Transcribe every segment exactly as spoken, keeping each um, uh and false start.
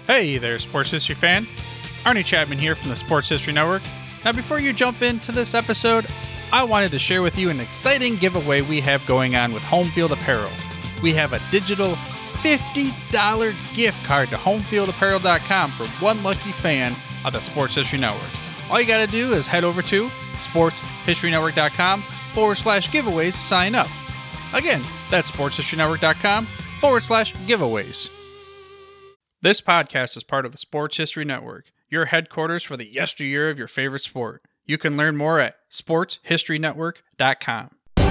Hey there, Sports History fan. Arnie Chapman here from the Sports History Network. Now, before you jump into this episode, I wanted to share with you an exciting giveaway we have going on with Home Field Apparel. We have a digital fifty dollars gift card to home field apparel dot com for one lucky fan of the Sports History Network. All you got to do is head over to sports history network dot com forward slash giveaways to sign up. Again, that's sports history network dot com forward slash giveaways. This podcast is part of the Sports History Network, your headquarters for the yesteryear of your favorite sport. You can learn more at sports history network dot com.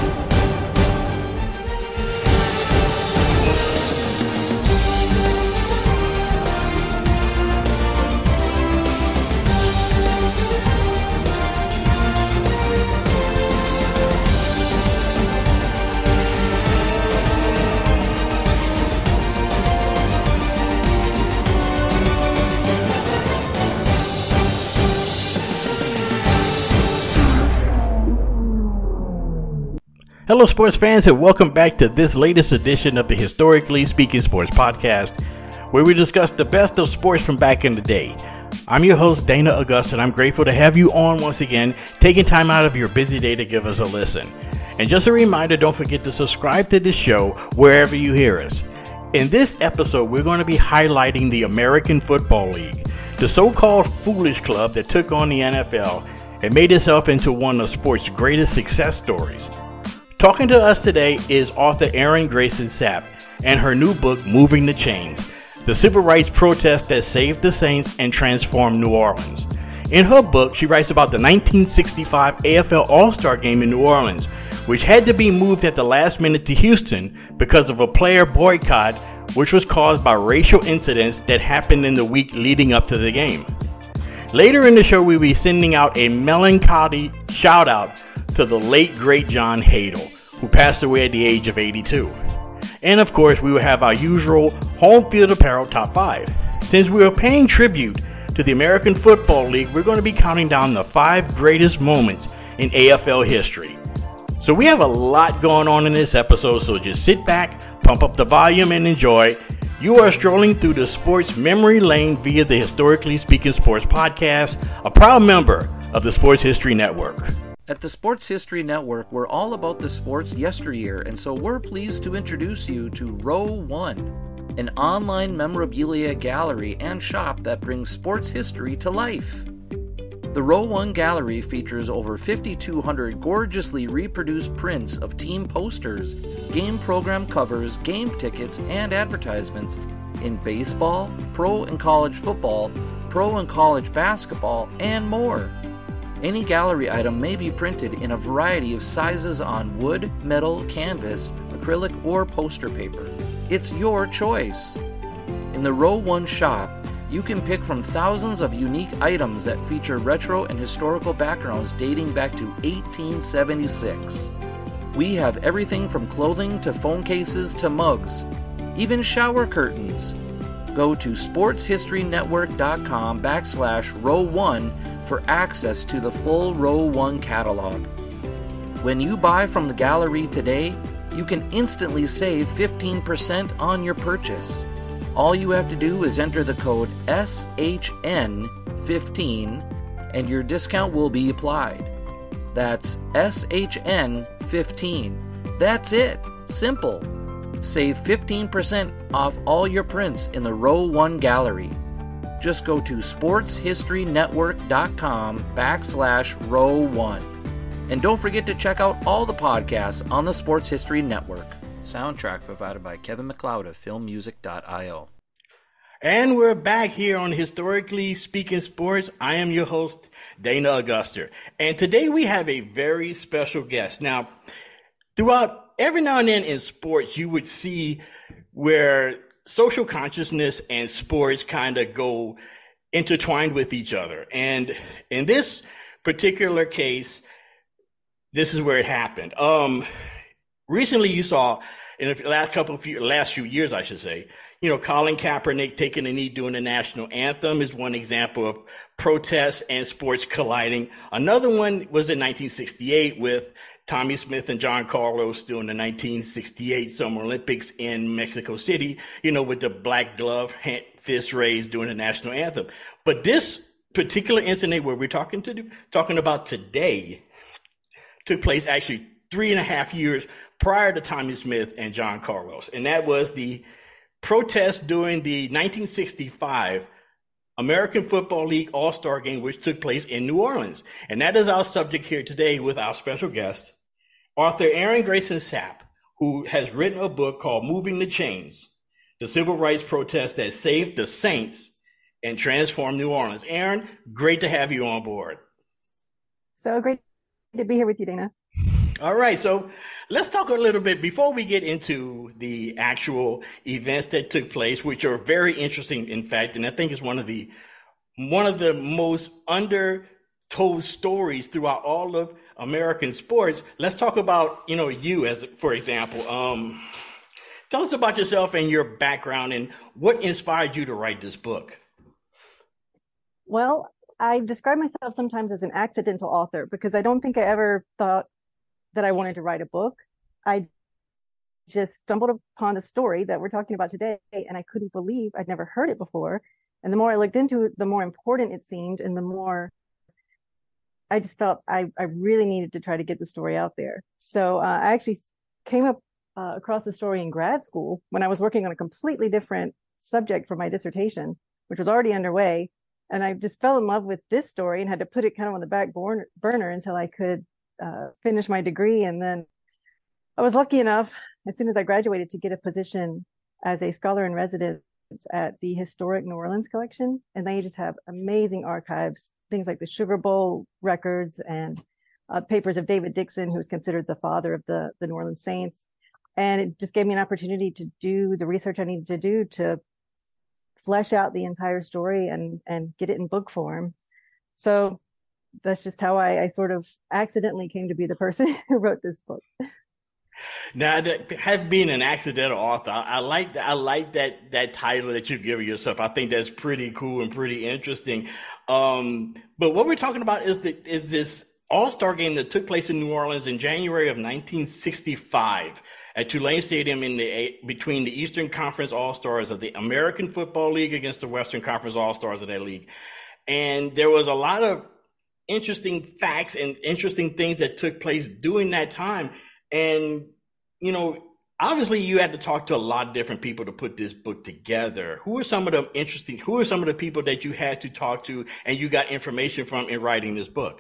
Hello, sports fans, and welcome back to this latest edition of the Historically Speaking Sports Podcast, where we discuss the best of sports from back in the day. I'm your host, Dana Augusta, and I'm grateful to have you on once again, taking time out of your busy day to give us a listen. And just a reminder, don't forget to subscribe to this show wherever you hear us. In this episode, we're going to be highlighting the American Football League, the so-called foolish club that took on the N F L and made itself into one of sports' greatest success stories. Talking to us today is author Erin Grayson Sapp and her new book, Moving the Chains, the civil rights protest that saved the Saints and transformed New Orleans. In her book, she writes about the nineteen sixty-five A F L All-Star Game in New Orleans, which had to be moved at the last minute to Houston because of a player boycott, which was caused by racial incidents that happened in the week leading up to the game. Later in the show, we'll be sending out a melancholy shout-out to the late, great John Hadl, who passed away at the age of eighty-two. And of course, we will have our usual Home Field Apparel Top five. Since we are paying tribute to the American Football League, we're going to be counting down the five greatest moments in A F L history. So we have a lot going on in this episode, so just sit back, pump up the volume, and enjoy. You are strolling through the sports memory lane via the Historically Speaking Sports Podcast, a proud member of the Sports History Network. At the Sports History Network, we're all about the sports yesteryear, and so we're pleased to introduce you to Row One, an online memorabilia gallery and shop that brings sports history to life. The Row One gallery features over fifty-two hundred gorgeously reproduced prints of team posters, game program covers, game tickets, and advertisements in baseball, pro and college football, pro and college basketball, and more. Any gallery item may be printed in a variety of sizes on wood, metal, canvas, acrylic, or poster paper. It's your choice. In the Row One shop, you can pick from thousands of unique items that feature retro and historical backgrounds dating back to eighteen seventy-six. We have everything from clothing to phone cases to mugs, even shower curtains. Go to sports history network dot com backslash row one for access to the full Row One catalog. When you buy from the gallery today, you can instantly save fifteen percent on your purchase. All you have to do is enter the code S H N fifteen and your discount will be applied. That's S H N fifteen. That's it. Simple. Save fifteen percent off all your prints in the Row One gallery. Just go to sports history network dot com backslash row one. And don't forget to check out all the podcasts on the Sports History Network. Soundtrack provided by Kevin MacLeod of film music dot io. And we're back here on Historically Speaking Sports. I am your host, Dana Augusta. And today we have a very special guest. Now, throughout every now and then in sports, you would see where social consciousness and sports kind of go intertwined with each other. And in this particular case, this is where it happened. Um, recently you saw, in the last couple of few, last few years, I should say, you know, Colin Kaepernick taking a knee during the national anthem is one example of protests and sports colliding. Another one was in nineteen sixty-eight with Tommy Smith and John Carlos doing the nineteen sixty-eight Summer Olympics in Mexico City, you know, with the black glove hand, fists raised during the national anthem. But this particular incident where we're talking to talking about today took place actually three and a half years prior to Tommy Smith and John Carlos, and that was the protest during the nineteen sixty-five American Football League All-Star Game, which took place in New Orleans. And that is our subject here today with our special guest, author Aaron Grayson Sapp, who has written a book called Moving the Chains, the civil rights protest that saved the Saints and transformed New Orleans. Aaron, great to have you on board. So great to be here with you, Dana. All right, so let's talk a little bit before we get into the actual events that took place, which are very interesting, in fact, and I think it's one of the one of the most undertold stories throughout all of American sports. Let's talk about, you know, you as, for example. Um, tell us about yourself and your background and what inspired you to write this book. Well, I describe myself sometimes as an accidental author because I don't think I ever thought that I wanted to write a book. I just stumbled upon the story that we're talking about today, and I couldn't believe I'd never heard it before. And the more I looked into it, the more important it seemed, and the more I just felt I, I really needed to try to get the story out there. So uh, I actually came up uh, across the story in grad school when I was working on a completely different subject for my dissertation, which was already underway. And I just fell in love with this story and had to put it kind of on the back burner until I could uh, finish my degree. And then I was lucky enough, as soon as I graduated, to get a position as a scholar in residence at the Historic New Orleans Collection. And they just have amazing archives, things like the Sugar Bowl records and uh, papers of David Dixon, who's considered the father of the, the New Orleans Saints. And it just gave me an opportunity to do the research I needed to do to flesh out the entire story and, and get it in book form. So that's just how I, I sort of accidentally came to be the person who wrote this book. Now, that, have being an accidental author, I, I like that. I like that that title that you've given yourself. I think that's pretty cool and pretty interesting. Um, but what we're talking about is the, is this All-Star game that took place in New Orleans in January of nineteen sixty-five at Tulane Stadium in the between the Eastern Conference All-Stars of the American Football League against the Western Conference All-Stars of that league. And there was a lot of interesting facts and interesting things that took place during that time. And, you know, obviously you had to talk to a lot of different people to put this book together. Who are some of the interesting, who are some of the people that you had to talk to and you got information from in writing this book?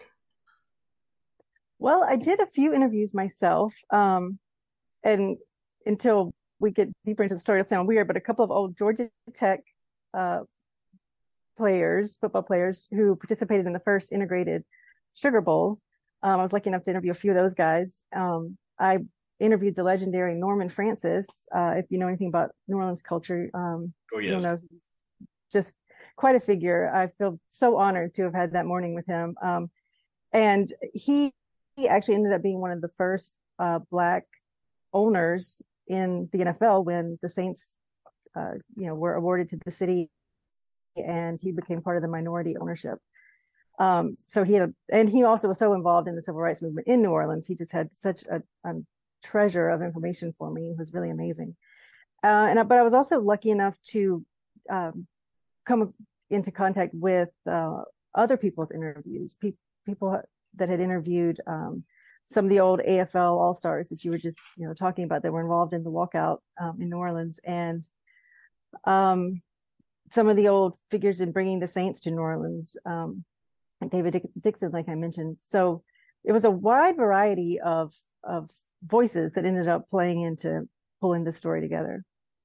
Well, I did a few interviews myself. Um, and until we get deeper into the story, it'll sound weird, but a couple of old Georgia Tech uh, players, football players who participated in the first integrated Sugar Bowl. Um, I was lucky enough to interview a few of those guys. Um, I interviewed the legendary Norman Francis. Uh, if you know anything about New Orleans culture, um, oh, yes. you'll know, just quite a figure. I feel so honored to have had that morning with him. Um, and he, he actually ended up being one of the first uh, Black owners in the N F L when the Saints, uh, you know, were awarded to the city, and he became part of the minority ownership. Um, so he had, a, and he also was so involved in the civil rights movement in New Orleans. He just had such a, a treasure of information for me. It was really amazing. Uh, and but I was also lucky enough to um, come into contact with uh, other people's interviews, pe- people that had interviewed um, some of the old A F L All-Stars that you were just, you know, talking about that were involved in the walkout um, in New Orleans, and um, some of the old figures in bringing the Saints to New Orleans, um, like David Dixon, like I mentioned. So it was a wide variety of of voices that ended up playing into pulling this story together.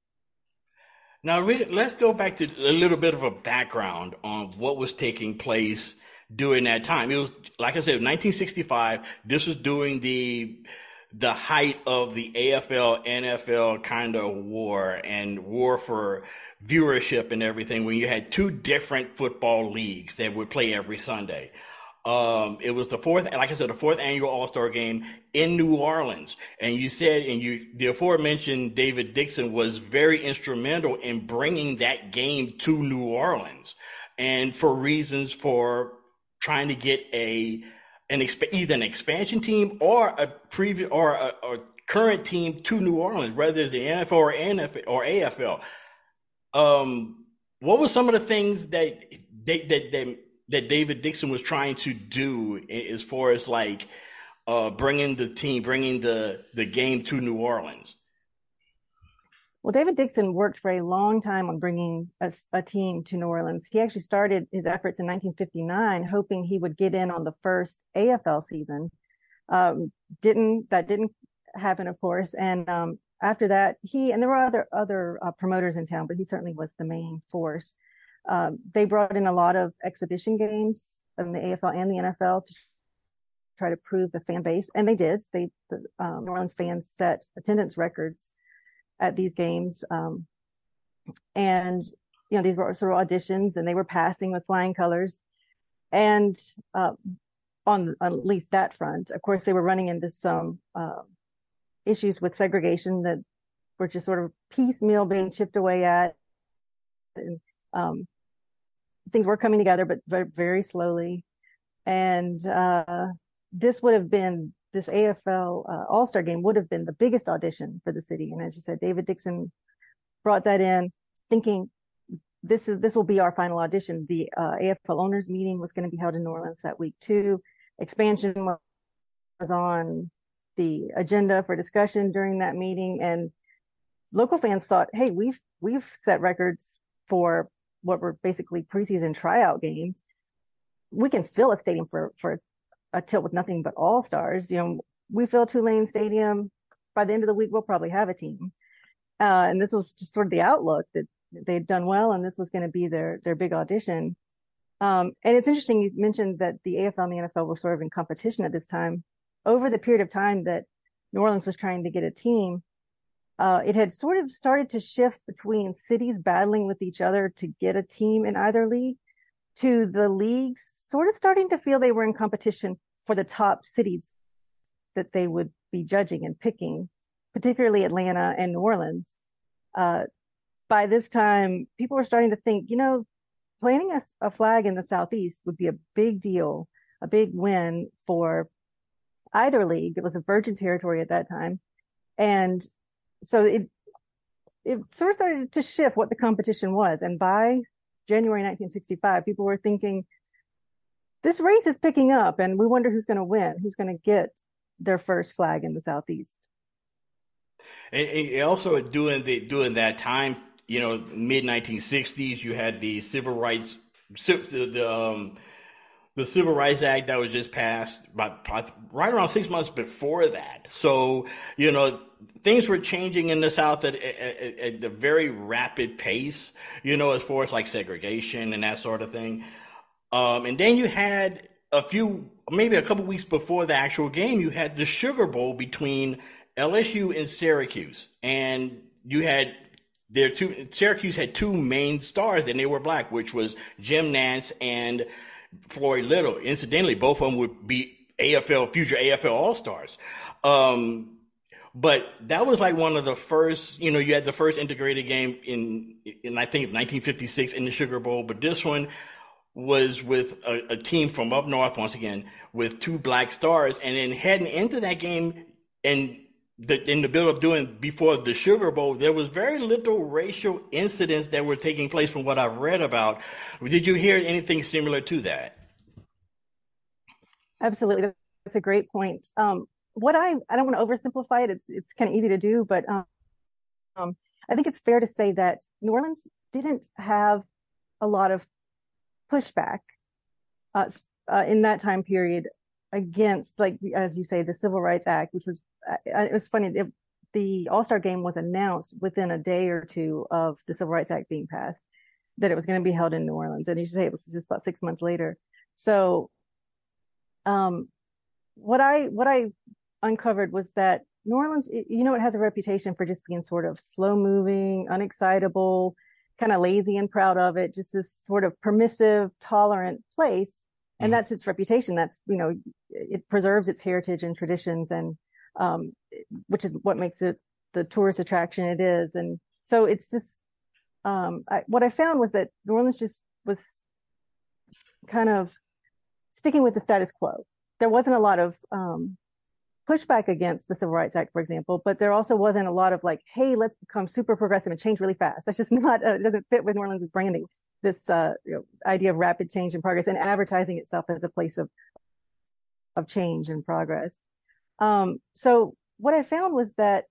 Now, let's go back to a little bit of a background on what was taking place during that time. It was, like I said, nineteen sixty-five. This was during the the height of the A F L, N F L kind of war and war for viewership and everything, when you had two different football leagues that would play every Sunday. Um, it was the fourth, like I said, the fourth annual All-Star game in New Orleans. And you said, and you, the aforementioned David Dixon was very instrumental in bringing that game to New Orleans, and for reasons for trying to get a, an exp- either an expansion team or a previous or a, a current team to New Orleans, whether it's the N F L or N F L or A F L. Um, what were some of the things that they, that, that that David Dixon was trying to do as far as like uh, bringing the team, bringing the the game to New Orleans? Well, David Dixon worked for a long time on bringing a, a team to New Orleans. He actually started his efforts in nineteen fifty-nine, hoping he would get in on the first A F L season. Um, didn't that didn't happen, of course. And um, after that, he and there were other other uh, promoters in town, but he certainly was the main force. Um, they brought in a lot of exhibition games in the A F L and the N F L to try to prove the fan base, and they did. They the um, New Orleans fans set attendance records at these games. Um, and, you know, these were sort of auditions, and they were passing with flying colors. And uh, on at least that front, of course, they were running into some uh, issues with segregation that were just sort of piecemeal being chipped away at. And um, things were coming together, but very, very slowly. And uh, this would have been this A F L uh, All-Star game would have been the biggest audition for the city. And as you said, David Dixon brought that in thinking this is, this will be our final audition. The uh, A F L owners meeting was going to be held in New Orleans that week too. Expansion was on the agenda for discussion during that meeting. And local fans thought, hey, we've, we've set records for what were basically preseason tryout games. We can fill a stadium for, for a tilt with nothing but all stars. You know, we fill Tulane Stadium. By the end of the week, we'll probably have a team. Uh, and this was just sort of the outlook that they'd done well, and this was going to be their their big audition. Um, and it's interesting you mentioned that the A F L and the N F L were sort of in competition at this time. Over the period of time that New Orleans was trying to get a team, uh, it had sort of started to shift between cities battling with each other to get a team in either league, to the leagues sort of starting to feel they were in competition for the top cities that they would be judging and picking, particularly Atlanta and New Orleans. Uh, by this time, people were starting to think, you know, planting a, a flag in the Southeast would be a big deal, a big win for either league. It was a virgin territory at that time. And so it, it sort of started to shift what the competition was. And by January nineteen sixty-five, people were thinking, this race is picking up, and we wonder who's going to win, who's going to get their first flag in the Southeast. And, and also during the during that time, you know, mid nineteen sixties, you had the civil rights, the um, the Civil Rights Act that was just passed about right around six months before that. So, you know, things were changing in the South at, at, at a very rapid pace, you know, as far as like segregation and that sort of thing. Um, and then you had a few, maybe a couple weeks before the actual game, you had the Sugar Bowl between L S U and Syracuse. And you had their two, Syracuse had two main stars, and they were black, which was Jim Nantz and Floyd Little. Incidentally, both of them would be A F L, future A F L All-Stars. Um, but that was like one of the first, you know, you had the first integrated game in, in I think, nineteen fifty-six in the Sugar Bowl. But this one was with a, a team from up north, once again, with two black stars. And then heading into that game and the, in the build-up doing before the Sugar Bowl, there was very little racial incidents that were taking place from what I've read about. Did you hear anything similar to that? Absolutely. That's a great point. Um, what I, I don't want to oversimplify it. It's, it's kind of easy to do, but um, um, I think it's fair to say that New Orleans didn't have a lot of pushback uh, uh, in that time period against, like, as you say, the Civil Rights Act, which was, uh, it was funny, it, the All-Star game was announced within a day or two of the Civil Rights Act being passed, that it was going to be held in New Orleans. And you should say it was just about six months later. So um, what I what I uncovered was that New Orleans, you know, it has a reputation for just being sort of slow-moving, unexcitable, kind of lazy and proud of it, just this sort of permissive, tolerant place. And mm-hmm. that's its reputation. That's, you know, it preserves its heritage and traditions, and um, which is what makes it the tourist attraction it is. And so it's just, um, I, what I found was that New Orleans just was kind of sticking with the status quo. There wasn't a lot of um, pushback against the Civil Rights Act, for example, but there also wasn't a lot of like, hey, let's become super progressive and change really fast. That's just not, uh, it doesn't fit with New Orleans' branding, this uh, you know, idea of rapid change and progress and advertising itself as a place of, of change and progress. Um, so what I found was that,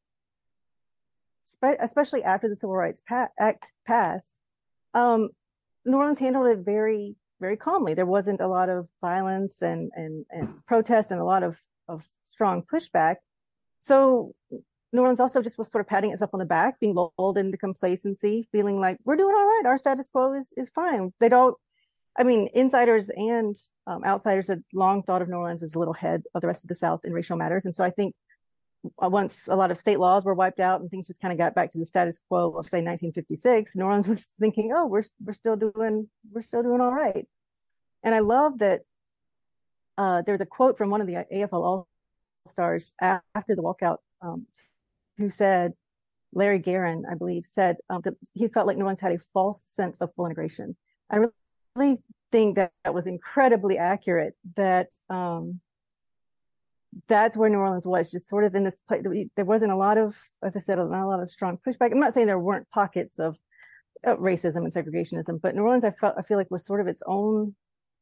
especially after the Civil Rights Act passed, um, New Orleans handled it very, very calmly. There wasn't a lot of violence and, and, and protest and a lot of, of strong pushback. So New Orleans also just was sort of patting itself on the back, being lulled into complacency, feeling like we're doing all right. Our status quo is, is fine. They don't, I mean, insiders and um, outsiders had long thought of New Orleans as a little head of the rest of the South in racial matters. And so I think once a lot of state laws were wiped out and things just kind of got back to the status quo of, say, nineteen fifty-six, New Orleans was thinking, oh, we're we're still doing we're still doing all right. And I love that uh, there's a quote from one of the A F L All-Stars after the walkout, um, who said, Larry Guerin, I believe, said um, that he felt like New Orleans had a false sense of full integration. I really think that that was incredibly accurate, that um, that's where New Orleans was, just sort of in this place. There wasn't a lot of, as I said, not a lot of strong pushback. I'm not saying there weren't pockets of uh, racism and segregationism, but New Orleans, I felt, I feel like was sort of its own,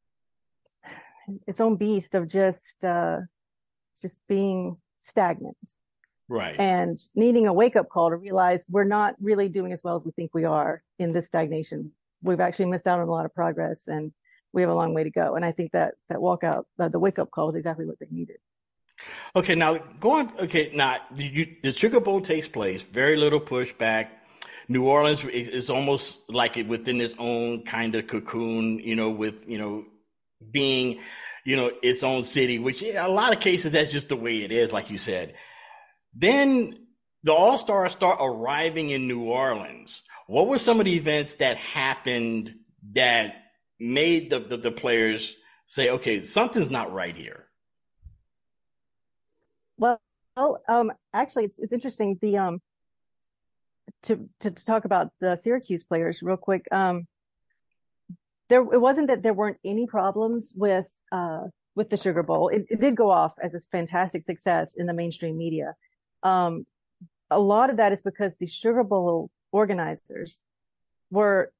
its own beast of just, uh, just being stagnant. Right. And needing a wake up call to realize we're not really doing as well as we think we are in this stagnation. We've actually missed out on a lot of progress and we have a long way to go. And I think that that walkout, uh, the wake up call was exactly what they needed. Okay, now going. Okay, now you, the Sugar Bowl takes place. Very little pushback. New Orleans is almost like it within its own kind of cocoon. You know, with you know being, you know, its own city. Which in a lot of cases that's just the way it is, like you said. Then the All-Stars start arriving in New Orleans. What were some of the events that happened that made the the, the players say, "Okay, something's not right here"? Well, um, actually, it's it's interesting. The um, to, to to talk about the Syracuse players real quick. Um, there it wasn't that there weren't any problems with uh with the Sugar Bowl. It, it did go off as a fantastic success in the mainstream media. Um, a lot of that is because the Sugar Bowl organizers were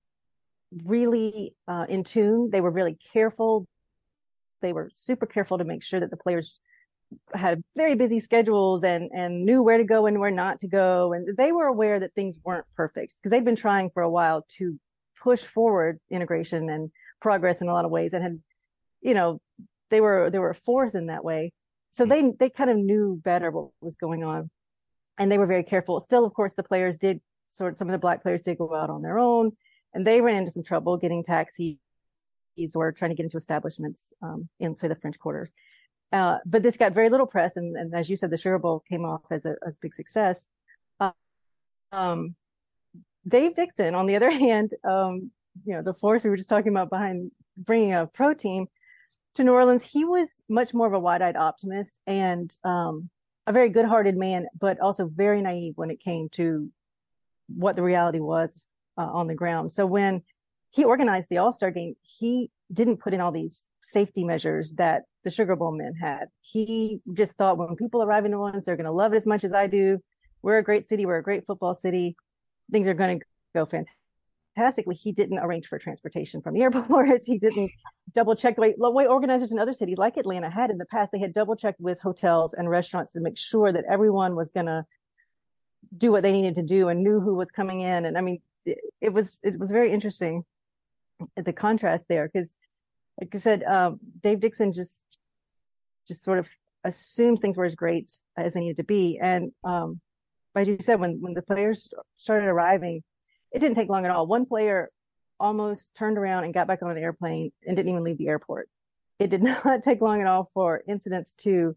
really uh, in tune. They were really careful. They were super careful to make sure that the players had very busy schedules and and knew where to go and where not to go, and they were aware that things weren't perfect because they'd been trying for a while to push forward integration and progress in a lot of ways, and had, you know, they were they were a force in that way. So they they kind of knew better what was going on, and they were very careful. Still, of course, the players did sort of some of the black players did go out on their own, and they ran into some trouble getting taxis or trying to get into establishments um, in, say, the French Quarter. Uh, but this got very little press, and, and as you said, the Sugar Bowl came off as a, as a big success. Uh, um, Dave Dixon, on the other hand, um, you know, the force we were just talking about behind bringing a pro team to New Orleans, he was much more of a wide-eyed optimist and um, a very good-hearted man, but also very naive when it came to what the reality was uh, on the ground. So when he organized the All-Star game, he didn't put in all these safety measures that the Sugar Bowl men had. He just thought when people arrive in New Orleans, they're going to love it as much as I do. We're a great city. We're a great football city. Things are going to go fantastically. He didn't arrange for transportation from the airport. He didn't double check the way, the way organizers in other cities like Atlanta had in the past. They had double checked with hotels and restaurants to make sure that everyone was going to do what they needed to do and knew who was coming in. And I mean, it, it was it was very interesting, the contrast there, because like I said, um, Dave Dixon just just sort of assumed things were as great as they needed to be. And um, as you said, when, when the players started arriving, it didn't take long at all. One player almost turned around and got back on an airplane and didn't even leave the airport. It did not take long at all for incidents to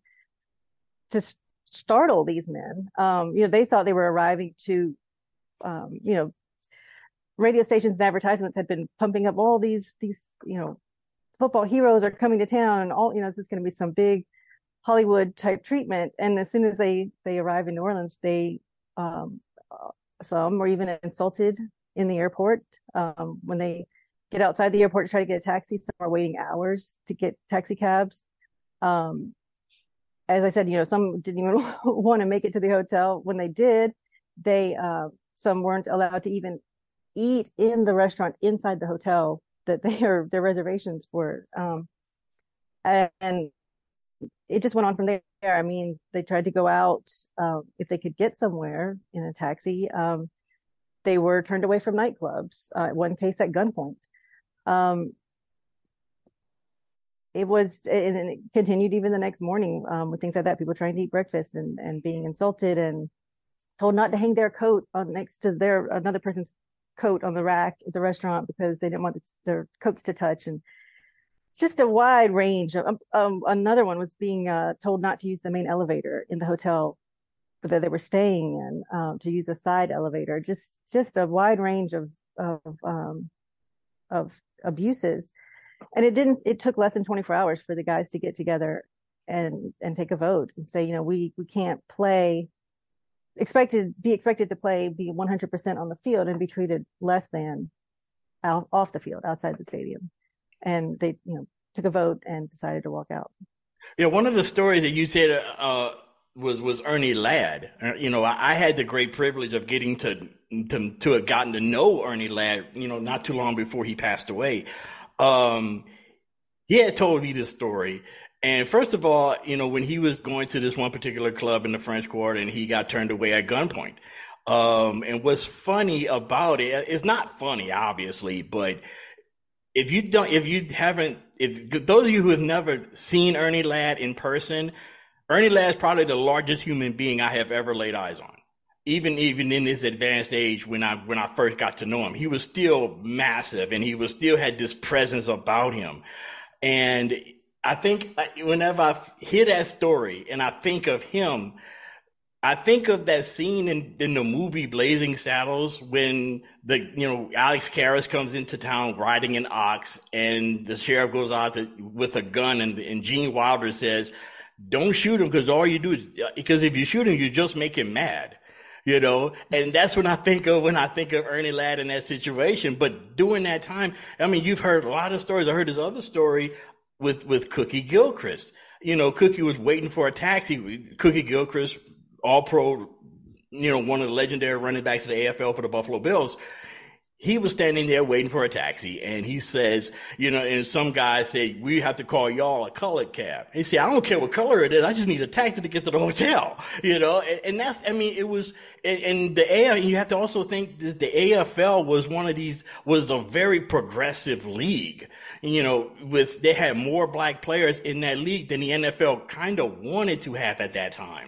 to startle these men. Um, you know, they thought they were arriving to, um, you know, radio stations and advertisements had been pumping up all these these you know football heroes are coming to town, and all, you know, this is going to be some big Hollywood type treatment. And as soon as they they arrive in New Orleans, they um, uh, some were even insulted in the airport. Um, when they get outside the airport to try to get a taxi, some are waiting hours to get taxi cabs. Um, as I said, you know, some didn't even want to make it to the hotel. When they did, they uh, some weren't allowed to even eat in the restaurant inside the hotel that their their reservations were. Um, and it just went on from there. I mean, they tried to go out uh, if they could get somewhere in a taxi. Um, they were turned away from nightclubs. Uh, one case at gunpoint. Um, it was, and it continued even the next morning um, with things like that. People trying to eat breakfast and, and being insulted and told not to hang their coat on next to their another person's coat on the rack at the restaurant because they didn't want the, their coats to touch. And just a wide range of, um, another one was being uh, told not to use the main elevator in the hotel that they were staying in, um, to use a side elevator. Just, just a wide range of, of, um, of abuses. And it didn't, it took less than twenty-four hours for the guys to get together and, and take a vote and say, you know, we, we can't play, expected, be expected to play, be one hundred percent on the field and be treated less than out, off the field, outside the stadium. And they, you know, took a vote and decided to walk out. Yeah, one of the stories that you said uh, was was Ernie Ladd. Uh, you know, I, I had the great privilege of getting to, to to have gotten to know Ernie Ladd. You know, not too long before he passed away. Um, he had told me this story. And first of all, you know, when he was going to this one particular club in the French Quarter and he got turned away at gunpoint. Um, and what's funny about it, it's not funny, obviously, but if you don't, if you haven't, if those of you who have never seen Ernie Ladd in person, Ernie Ladd is probably the largest human being I have ever laid eyes on. Even, even in his advanced age, when I, when I first got to know him, he was still massive and he was still had this presence about him. And I think whenever I hear that story and I think of him, I think of that scene in, in the movie Blazing Saddles when the, you know, Alex Karras comes into town riding an ox and the sheriff goes out to, with a gun and, and Gene Wilder says, don't shoot him because all you do is, because if you shoot him, you just make him mad. You know, and that's what I think of when I think of Ernie Ladd in that situation. But during that time, I mean, you've heard a lot of stories. I heard this other story with, with Cookie Gilchrist. You know, Cookie was waiting for a taxi. Cookie Gilchrist, all pro, you know, one of the legendary running backs of the A F L for the Buffalo Bills. He was standing there waiting for a taxi and he says, you know, and some guy said, we have to call y'all a colored cab. He said, I don't care what color it is. I just need a taxi to get to the hotel, you know, and, and that's, I mean, it was, and, and the A F L, you have to also think that the A F L was one of these, was a very progressive league, you know, with, they had more black players in that league than the N F L kind of wanted to have at that time.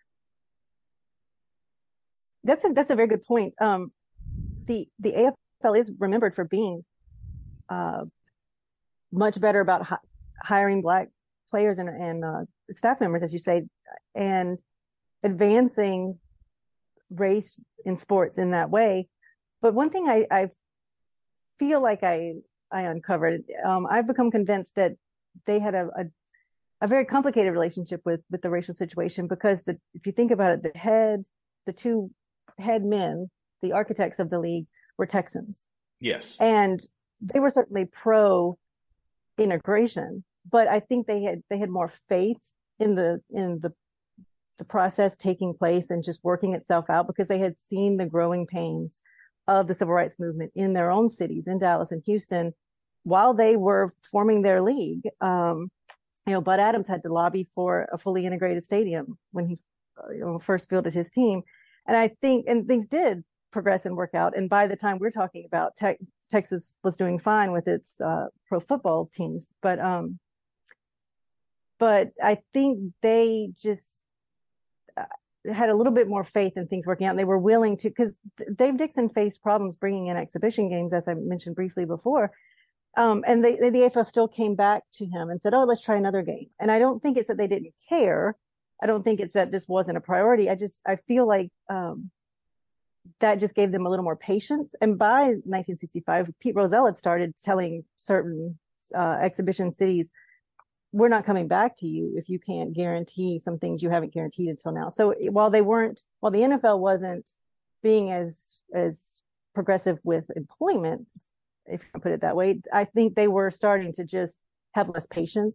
That's a, that's a very good point. Um, the, the A F L is remembered for being uh, much better about hi- hiring black players and, and uh, staff members, as you say, and advancing race in sports in that way. But one thing I, I feel like I I uncovered, um, I've become convinced that they had a, a a very complicated relationship with with the racial situation because the if you think about it, the head, the two head men, the architects of the league, were Texans. Yes. And they were certainly pro integration, but I think they had they had more faith in the in the the process taking place and just working itself out because they had seen the growing pains of the civil rights movement in their own cities, in Dallas and Houston, while they were forming their league. Um, you know, Bud Adams had to lobby for a fully integrated stadium when he you know, first fielded his team. And I think, and things did progress and work out. And by the time we're talking about te- Texas was doing fine with its uh, pro football teams, but um, but I think they just uh, had a little bit more faith in things working out. And they were willing to, because Dave Dixon faced problems bringing in exhibition games, as I mentioned briefly before. Um, and they, the A F L still came back to him and said, "Oh, let's try another game." And I don't think it's that they didn't care. I don't think it's that this wasn't a priority. I just, I feel like um, that just gave them a little more patience. And by nineteen sixty-five, Pete Rozelle had started telling certain uh, exhibition cities, we're not coming back to you if you can't guarantee some things you haven't guaranteed until now. So while they weren't, while the N F L wasn't being as, as progressive with employment, if you put it that way, I think they were starting to just have less patience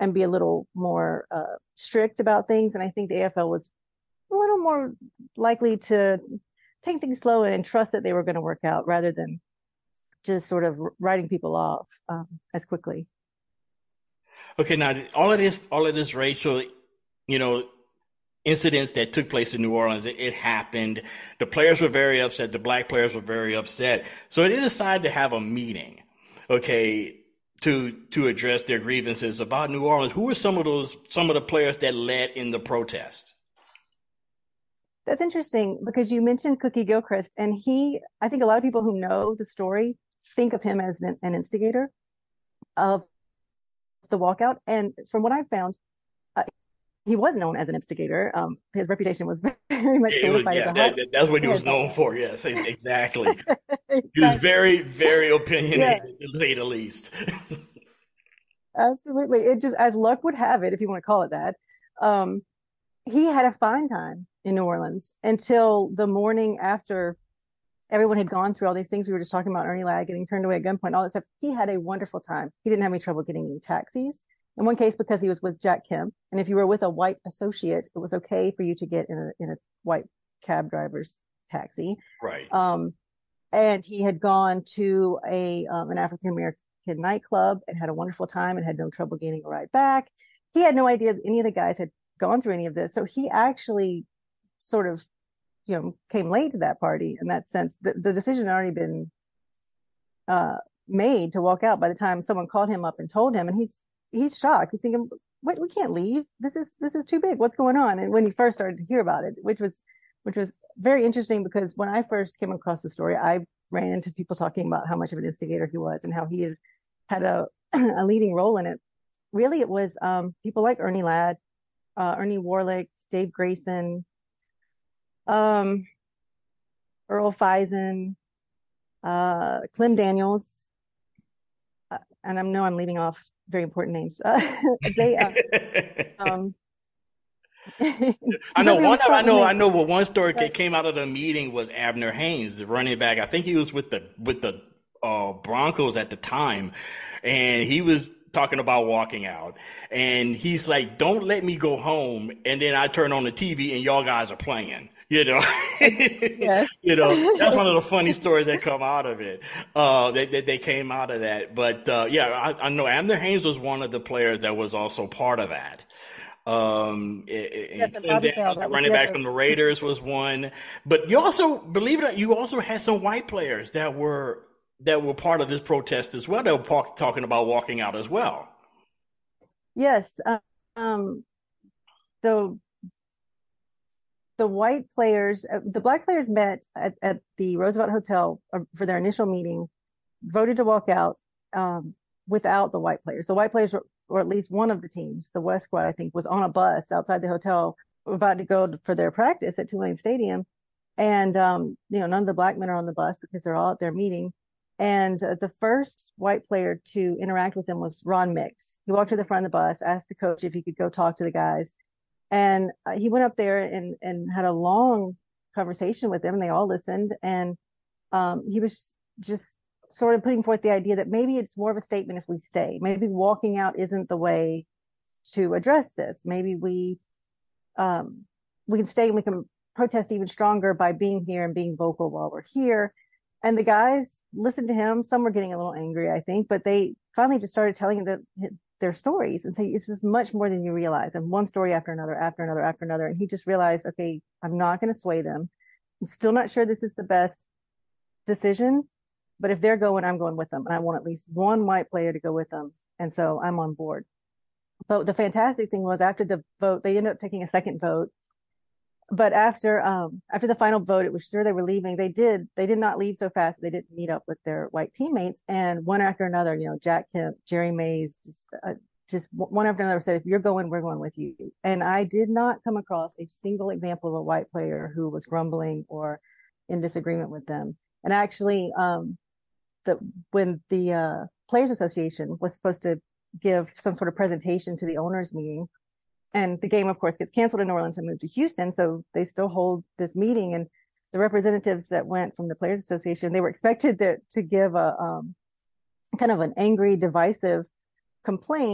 and be a little more uh, strict about things. And I think the A F L was a little more likely to take things slow and trust that they were going to work out rather than just sort of writing people off um, as quickly. Okay, now all of this, all of this racial, you know, incidents that took place in New Orleans, it, it happened. The players were very upset. The black players were very upset. So they decided to have a meeting, okay, to to address their grievances about New Orleans. Who were some of those, some of the players that led in the protest? That's interesting because you mentioned Cookie Gilchrist, and he, I think a lot of people who know the story think of him as an, an instigator of the walkout. And from what I found, uh, he was known as an instigator. Um, his reputation was very much solidified. Yeah, as a that, that, that's what he was known for. Yes, exactly. Exactly. He was very, very opinionated, Yeah. to say the least. Absolutely. It just, as luck would have it, if you want to call it that, um, he had a fine time in New Orleans until the morning after everyone had gone through all these things we were just talking about, Ernie Ladd getting turned away at gunpoint, all that stuff. He had a wonderful time. He didn't have any trouble getting any taxis. In one case, because he was with Jack Kemp. And if you were with a white associate, it was okay for you to get in a, in a white cab driver's taxi. Right. Um, and he had gone to a um, an African-American nightclub and had a wonderful time and had no trouble getting a ride back. He had no idea any of the guys had gone through any of this. So he actually sort of, you know, came late to that party in that sense. The, the decision had already been uh, made to walk out by the time someone called him up and told him, and he's he's shocked. He's thinking, "Wait, we can't leave. This is this is too big. What's going on?" And when he first started to hear about it, which was which was very interesting because when I first came across the story, I ran into people talking about how much of an instigator he was and how he had had a a leading role in it. Really, it was um, people like Ernie Ladd, uh, Ernie Warlick, Dave Grayson, um, Earl Fison, uh, Clem Daniels, uh, and I know I'm leaving off very important names. Uh, they, uh, um, I know one. Of, I know. I know. What one story that came out of the meeting was Abner Haynes, the running back. I think he was with the with the uh, Broncos at the time, and he was talking about walking out, and he's like, "Don't let me go home." And then I turn on the T V, and y'all guys are playing. You know, yes. You know, that's one of the funny stories that come out of it. Uh, that, that they came out of that. But uh, yeah, I, I know Abner Haynes was one of the players that was also part of that. Um, yes, and then the running back from the Raiders was one, but you also, believe it or not, you also had some white players that were that were part of this protest as well. They were talk, talking about walking out as well. Yes, um, the the white players, uh, the black players met at, at the Roosevelt Hotel for their initial meeting, voted to walk out um, without the white players. The white players were, or at least one of the teams, the West Squad, I think, was on a bus outside the hotel about to go for their practice at Tulane Stadium. And, um, you know, none of the black men are on the bus because they're all at their meeting. And uh, the first white player to interact with them was Ron Mix. He walked to the front of the bus, asked the coach if he could go talk to the guys. And uh, he went up there and, and had a long conversation with them. And they all listened. And um, he was just sort of putting forth the idea that maybe it's more of a statement if we stay. Maybe walking out isn't the way to address this. Maybe we um, we can stay and we can protest even stronger by being here and being vocal while we're here. And the guys listened to him. Some were getting a little angry, I think, but they finally just started telling the, their stories and say, this is much more than you realize. And one story after another, after another, after another. And he just realized, okay, I'm not going to sway them. I'm still not sure this is the best decision. But if they're going, I'm going with them. And I want at least one white player to go with them. And so I'm on board. But the fantastic thing was after the vote, they ended up taking a second vote. But after um, after the final vote, it was sure they were leaving. They did. They did not leave so fast. They didn't meet up with their white teammates. And one after another, you know, Jack Kemp, Jerry Mays, just uh, just one after another said, if you're going, we're going with you. And I did not come across a single example of a white player who was grumbling or in disagreement with them. And actually, um, that when the uh, Players Association was supposed to give some sort of presentation to the owners meeting, and the game, of course, gets canceled in New Orleans and moved to Houston, so they still hold this meeting. And the representatives that went from the Players Association, they were expected to, to give a um, kind of an angry, divisive complaint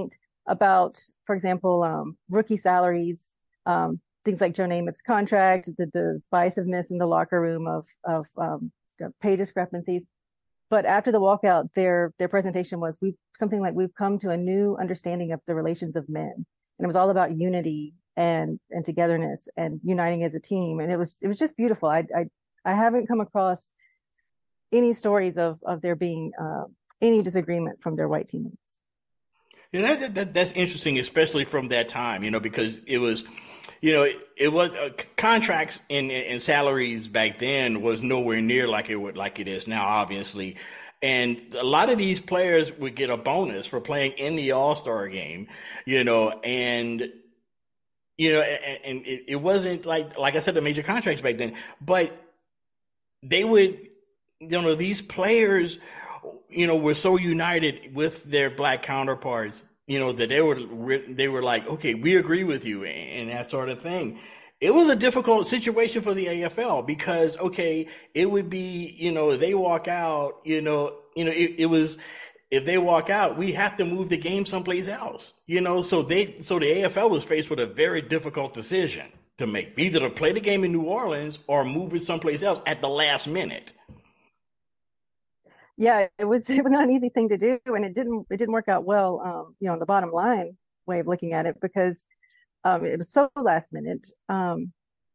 about, for example, um, rookie salaries, um, things like Joe Namath's contract, the divisiveness in the locker room of of um, pay discrepancies. But after the walkout, their their presentation was we something like we've come to a new understanding of the relations of men, and it was all about unity and and togetherness and uniting as a team, and it was it was just beautiful. I I, I haven't come across any stories of of there being uh, any disagreement from their white teammates. Yeah, that, that, that's interesting, especially from that time, you know, because it was, you know, it, it was uh, contracts and, and salaries back then was nowhere near like it would like it is now, obviously. And a lot of these players would get a bonus for playing in the All-Star game, you know, and, you know, and, and it, it wasn't like, like I said, the major contracts back then, but they would, you know, these players, you know, were so united with their black counterparts, you know, that they were they were like, okay, we agree with you and that sort of thing. It was a difficult situation for the A F L because, okay, it would be, you know, they walk out, you know, you know, it, it was if they walk out, we have to move the game someplace else, you know. So they so the A F L was faced with a very difficult decision to make, either to play the game in New Orleans or move it someplace else at the last minute. Yeah, it was it was not an easy thing to do, and it didn't it didn't work out well. Um, you know, on the bottom line way of looking at it, because um, it was so last minute. Um,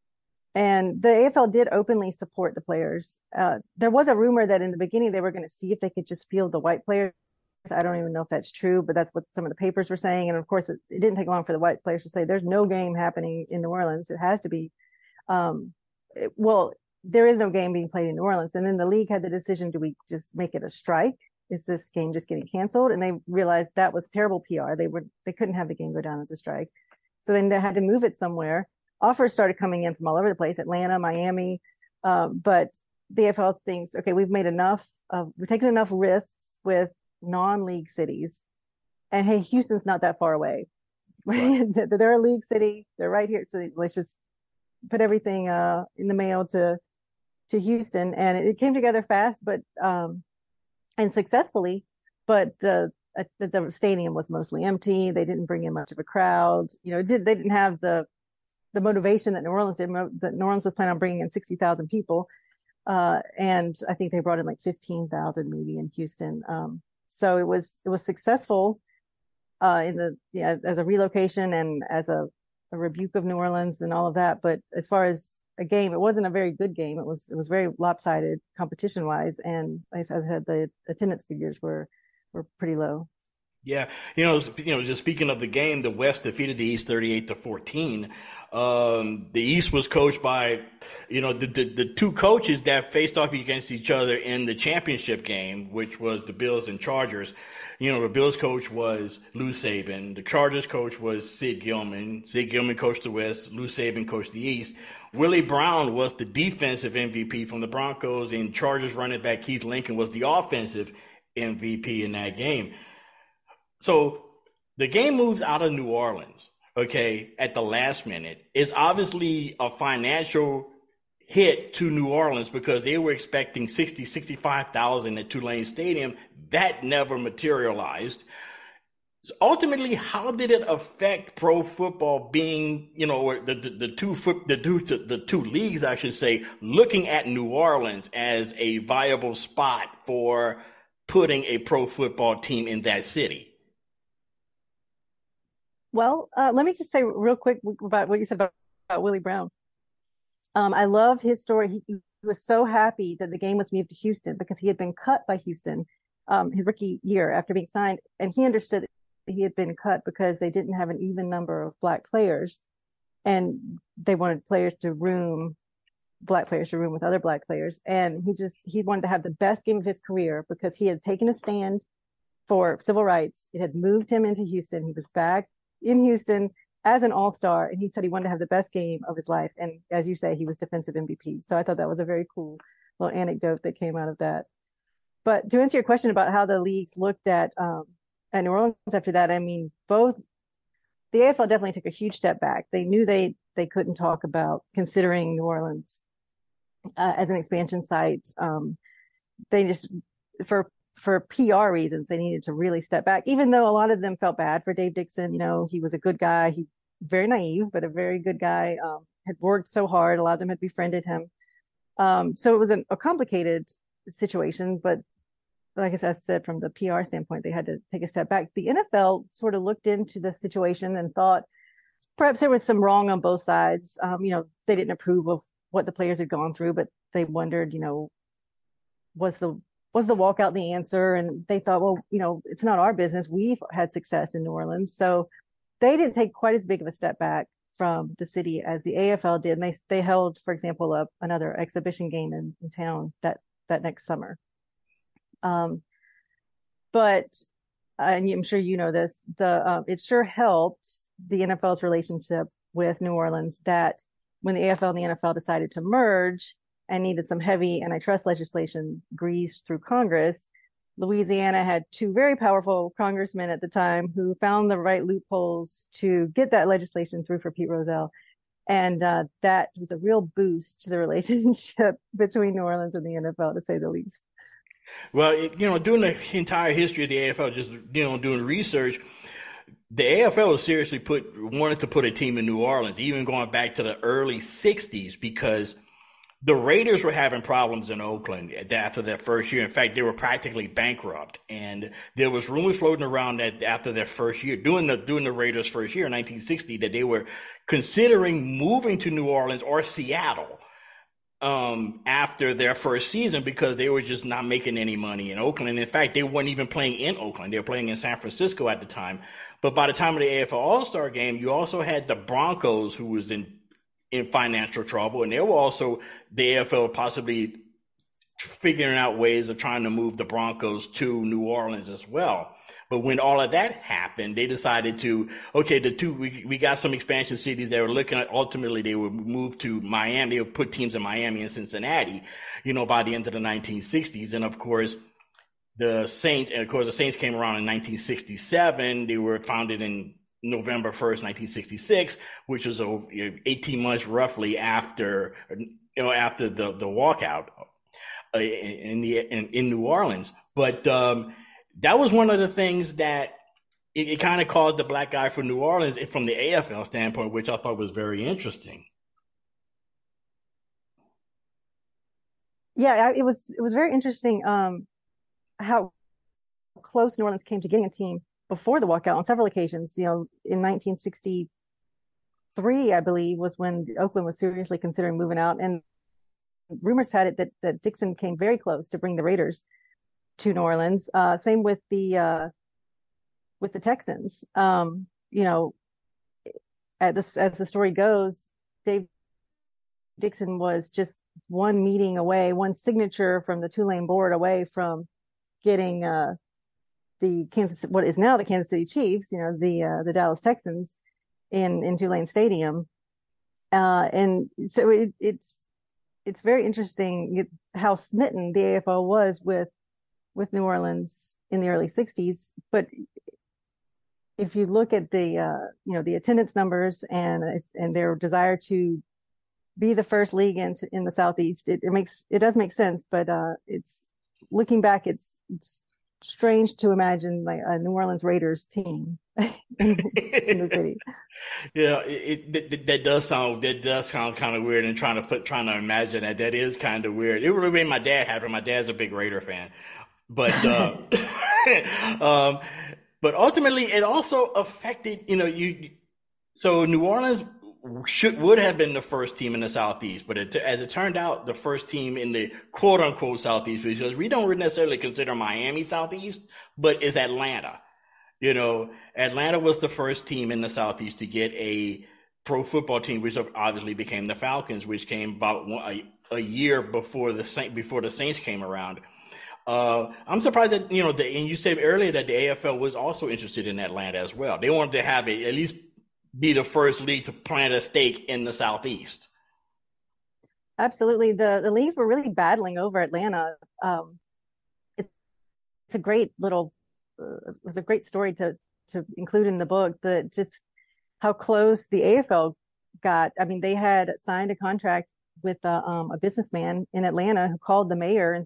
and the A F L did openly support the players. Uh, there was a rumor that in the beginning they were going to see if they could just field the white players. I don't even know if that's true, but that's what some of the papers were saying. And of course, it, it didn't take long for the white players to say, "There's no game happening in New Orleans. It has to be." Um, it, well. There is no game being played in New Orleans. And then the league had the decision, do we just make it a strike? Is this game just getting canceled? And they realized that was terrible P R. They were, they couldn't have the game go down as a strike. So then they had to move it somewhere. Offers started coming in from all over the place, Atlanta, Miami. Um, but the A F L thinks, okay, we've made enough of, we've taken enough risks with non-league cities. And hey, Houston's not that far away. Right. They're a league city. They're right here. So let's just put everything uh, in the mail to, to Houston, and it came together fast, but um, and successfully. But the, uh, the the stadium was mostly empty. They didn't bring in much of a crowd. You know, it did, they didn't have the the motivation that New Orleans did. That New Orleans was planning on bringing in sixty thousand people, uh, and I think they brought in like fifteen thousand maybe in Houston. Um, so it was it was successful uh, in the yeah as a relocation and as a, a rebuke of New Orleans and all of that. But as far as a game, it wasn't a very good game. It was it was very lopsided competition wise, and as I said, the attendance figures were were pretty low. Yeah, you know, you know, just speaking of the game, the West defeated the East thirty-eight to fourteen. Um, the East was coached by, you know, the, the the two coaches that faced off against each other in the championship game, which was the Bills and Chargers. You know, the Bills coach was Lou Saban. The Chargers coach was Sid Gilman. Sid Gilman coached the West. Lou Saban coached the East. Willie Brown was the defensive M V P from the Broncos, and Chargers running back Keith Lincoln was the offensive M V P in that game. So the game moves out of New Orleans, okay, at the last minute. It's obviously a financial hit to New Orleans because they were expecting sixty, sixty-five thousand at Tulane Stadium. That never materialized. So ultimately, how did it affect pro football being, you know, the, the, the two foot, the two, the two leagues, I should say, looking at New Orleans as a viable spot for putting a pro football team in that city? Well, uh, let me just say real quick about what you said about, about Willie Brown. Um, I love his story. He, he was so happy that the game was moved to Houston because he had been cut by Houston um, his rookie year after being signed, and he understood he had been cut because they didn't have an even number of black players, and they wanted players to room, black players to room with other black players. And he just, he wanted to have the best game of his career because he had taken a stand for civil rights. It had moved him into Houston. He was back in Houston as an all-star, and he said he wanted to have the best game of his life. And as you say, he was defensive M V P. So I thought that was a very cool little anecdote that came out of that. But to answer your question about how the leagues looked at, um, at New Orleans after that, I mean, both the A F L definitely took a huge step back. They knew they they couldn't talk about considering New Orleans uh, as an expansion site. Um, they just, for for P R reasons, they needed to really step back, even though a lot of them felt bad for Dave Dixon. You know, he was a good guy. He very naive, but a very good guy, um, had worked so hard. A lot of them had befriended him. Um, so it was an, a complicated situation, but like I said, from the P R standpoint, they had to take a step back. The N F L sort of looked into the situation and thought perhaps there was some wrong on both sides. Um, you know, they didn't approve of what the players had gone through, but they wondered, you know, was the was the walkout the answer? And they thought, well, you know, it's not our business. We've had success in New Orleans. So they didn't take quite as big of a step back from the city as the A F L did. And they they held, for example, a, another exhibition game in, in town that, that next summer. Um, but, and I'm sure you know this, the uh, it sure helped the N F L's relationship with New Orleans that when the A F L and the N F L decided to merge and needed some heavy antitrust legislation greased through Congress, Louisiana had two very powerful congressmen at the time who found the right loopholes to get that legislation through for Pete Rozelle. And uh, that was a real boost to the relationship between New Orleans and the N F L, to say the least. Well, it, you know, during the entire history of the A F L, just, you know, doing research, the A F L seriously put wanted to put a team in New Orleans, even going back to the early sixties, because the Raiders were having problems in Oakland after their first year. In fact, they were practically bankrupt. And there was rumors floating around that after their first year, during the, during the Raiders' first year in nineteen sixty, that they were considering moving to New Orleans or Seattle um, after their first season because they were just not making any money in Oakland. And in fact, they weren't even playing in Oakland. They were playing in San Francisco at the time. But by the time of the A F L All-Star game, you also had the Broncos, who was in in financial trouble, and they were also the A F L possibly figuring out ways of trying to move the Broncos to New Orleans as well. But when all of that happened, they decided to, okay, the two, we, we got some expansion cities that were looking at, ultimately they would move to Miami. They would put teams in Miami and Cincinnati, you know, by the end of the nineteen sixties. And of course, the Saints, and of course the Saints came around in nineteen sixty-seven. They were founded in November first, nineteen sixty-six, which was eighteen months roughly after, you know, after the, the walkout uh, in the, in, in New Orleans. But, um, that was one of the things that it, it kind of caused the black eye for New Orleans from the A F L standpoint, which I thought was very interesting. Yeah, it was, it was very interesting, um, how close New Orleans came to getting a team before the walkout on several occasions. You know, in nineteen sixty-three, I believe, was when Oakland was seriously considering moving out. And rumors had it that, that Dixon came very close to bring the Raiders to New Orleans. Uh, same with the, uh, with the Texans. Um, you know, as this, as the story goes, Dave Dixon was just one meeting away, one signature from the Tulane board away from getting, uh, the Kansas, what is now the Kansas City Chiefs, you know, the, uh, the Dallas Texans in, in Tulane Stadium. Uh, and so it, it's, it's very interesting how smitten the A F L was with, with New Orleans in the early sixties. But if you look at the, uh, you know, the attendance numbers and, and their desire to be the first league in, in the Southeast, it, it makes, it does make sense, but, uh, it's looking back, it's, it's strange to imagine like a New Orleans Raiders team in, in the city. Yeah, it, it, it that does sound that does sound kind of weird, and trying to put trying to imagine that that is kind of weird. It really made my dad happy. My dad's a big Raider fan, but uh, um, but ultimately it also affected, you know, you. So New Orleans should would have been the first team in the Southeast, but it, as it turned out, the first team in the quote unquote Southeast, because we don't necessarily consider Miami Southeast, but is Atlanta. You know, Atlanta was the first team in the Southeast to get a pro football team, which obviously became the Falcons, which came about one, a, a year before the Saint, before the Saints came around. Uh, I'm surprised that, you know, the, and you said earlier that the A F L was also interested in Atlanta as well. They wanted to have a, at least be the first league to plant a stake in the Southeast. Absolutely. The, the leagues were really battling over Atlanta. Um, it, it's a great little, uh, it was a great story to, to include in the book, that just how close the A F L got. I mean, they had signed a contract with uh, um, a businessman in Atlanta who called the mayor and said,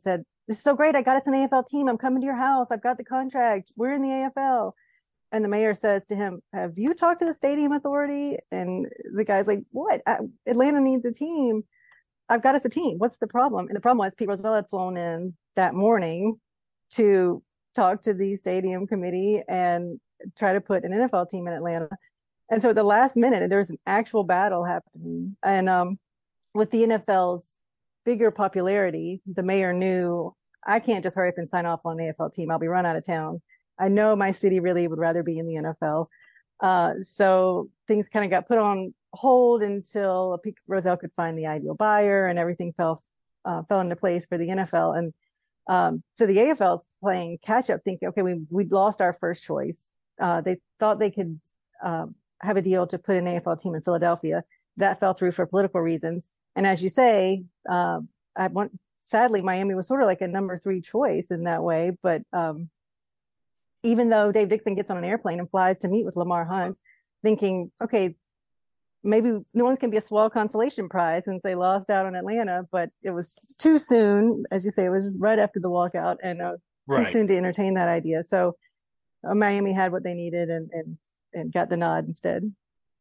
this is so great. I got us an A F L team. I'm coming to your house. I've got the contract. We're in the A F L. And the mayor says to him, have you talked to the stadium authority? And the guy's like, what? I, Atlanta needs a team. I've got us a team. What's the problem? And the problem was Pete Rozelle had flown in that morning to talk to the stadium committee and try to put an N F L team in Atlanta. And so at the last minute, there was an actual battle happening. And um, with the N F L's bigger popularity, the mayor knew, I can't just hurry up and sign off on an A F L team. I'll be run out of town. I know my city really would rather be in the N F L. Uh, so things kind of got put on hold until Pete Rozelle could find the ideal buyer, and everything fell uh, fell into place for the N F L. And um, so the A F L is playing catch up, thinking, okay, we we'd lost our first choice. Uh, they thought they could uh, have a deal to put an A F L team in Philadelphia. That fell through for political reasons. And as you say, uh, I want, sadly, Miami was sort of like a number three choice in that way, but. Um, Even though Dave Dixon gets on an airplane and flies to meet with Lamar Hunt, thinking, okay, maybe New Orleans can be a swell consolation prize since they lost out on Atlanta, but it was too soon. As you say, it was right after the walkout, and uh, right. too soon to entertain that idea. So uh, Miami had what they needed and, and, and got the nod instead.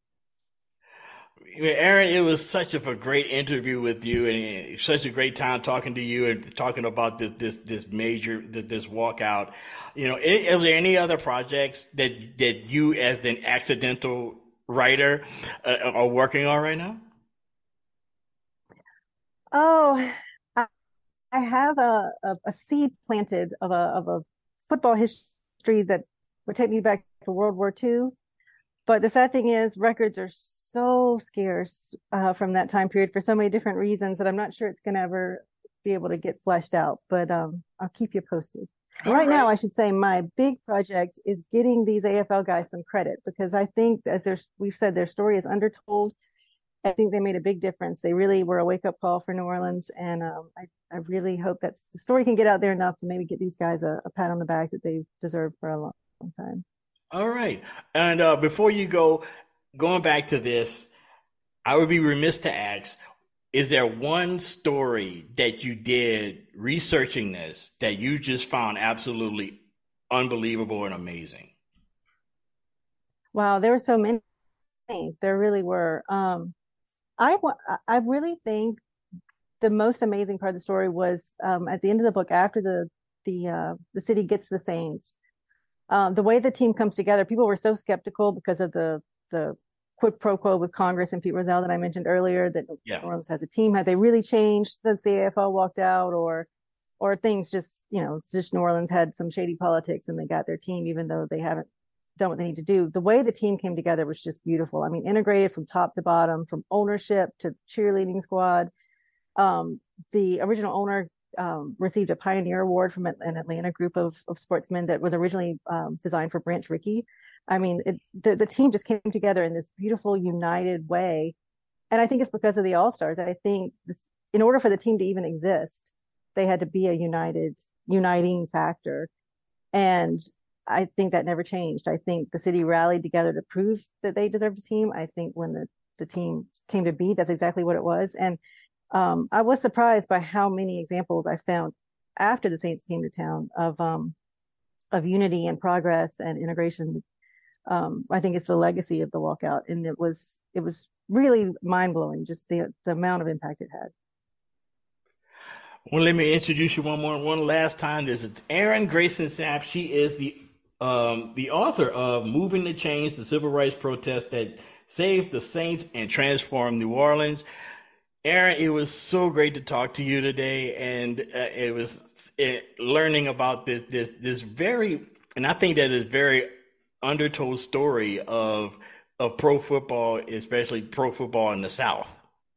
Aaron, it was such a great interview with you, and such a great time talking to you and talking about this this this major this walkout. You know, is there any other projects that that you, as an accidental writer, uh, are working on right now? Oh, I, I have a, a a seed planted of a of a football history that would take me back to World War Two. But the sad thing is, records are so scarce uh, from that time period for so many different reasons that I'm not sure it's going to ever be able to get fleshed out. But um, I'll keep you posted. Right, right now, I should say my big project is getting these A F L guys some credit, because I think, as we've said, their story is undertold. I think they made a big difference. They really were a wake-up call for New Orleans, and um, I, I really hope that the story can get out there enough to maybe get these guys a, a pat on the back that they deserve for a long, long time. All right. And uh, before you go, going back to this, I would be remiss to ask, is there one story that you did researching this that you just found absolutely unbelievable and amazing? Wow, there were so many. There really were. Um, I, I really think the most amazing part of the story was um, at the end of the book, after the the uh, the city gets the Saints. Um, the way the team comes together, people were so skeptical because of the the quid pro quo with Congress and Pete Rozelle that I mentioned earlier, that yeah. New Orleans has a team. Have they really changed since the A F L walked out, or or things just, you know, it's just New Orleans had some shady politics and they got their team, even though they haven't done what they need to do. The way the team came together was just beautiful. I mean, integrated from top to bottom, from ownership to cheerleading squad. Um, the original owner Um, received a Pioneer Award from an Atlanta group of, of sportsmen that was originally um, designed for Branch Rickey. I mean, it, the, the team just came together in this beautiful, united way. And I think it's because of the All-Stars. I think this, in order for the team to even exist, they had to be a united, uniting factor. And I think that never changed. I think the city rallied together to prove that they deserved a team. I think when the, the team came to be, that's exactly what it was. And Um, I was surprised by how many examples I found after the Saints came to town of um, of unity and progress and integration. Um, I think it's the legacy of the walkout, and it was it was really mind blowing, just the the amount of impact it had. Well, let me introduce you one more one last time. This is Erin Grayson Sapp. She is the um, the author of "Moving the Chains: The Civil Rights Protest That Saved the Saints and Transformed New Orleans." Aaron, it was so great to talk to you today, and uh, it was it, learning about this this this very, and I think that is very undertold story of of pro football, especially pro football in the South.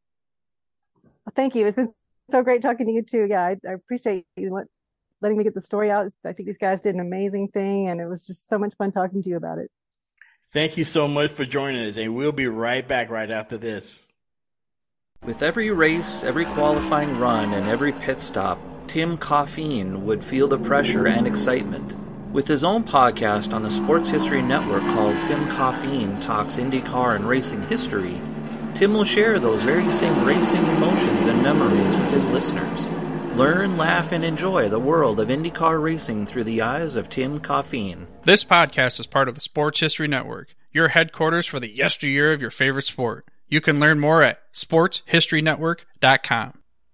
Thank you. It's been so great talking to you too. Yeah, I, I appreciate you let, letting me get the story out. I think these guys did an amazing thing, and it was just so much fun talking to you about it. Thank you so much for joining us, and we'll be right back right after this. With every race, every qualifying run, and every pit stop, Tim Coffeen would feel the pressure and excitement. With his own podcast on the Sports History Network called Tim Coffeen Talks IndyCar and Racing History, Tim will share those very same racing emotions and memories with his listeners. Learn, laugh, and enjoy the world of IndyCar racing through the eyes of Tim Coffeen. This podcast is part of the Sports History Network, your headquarters for the yesteryear of your favorite sport. You can learn more at sports history network dot com.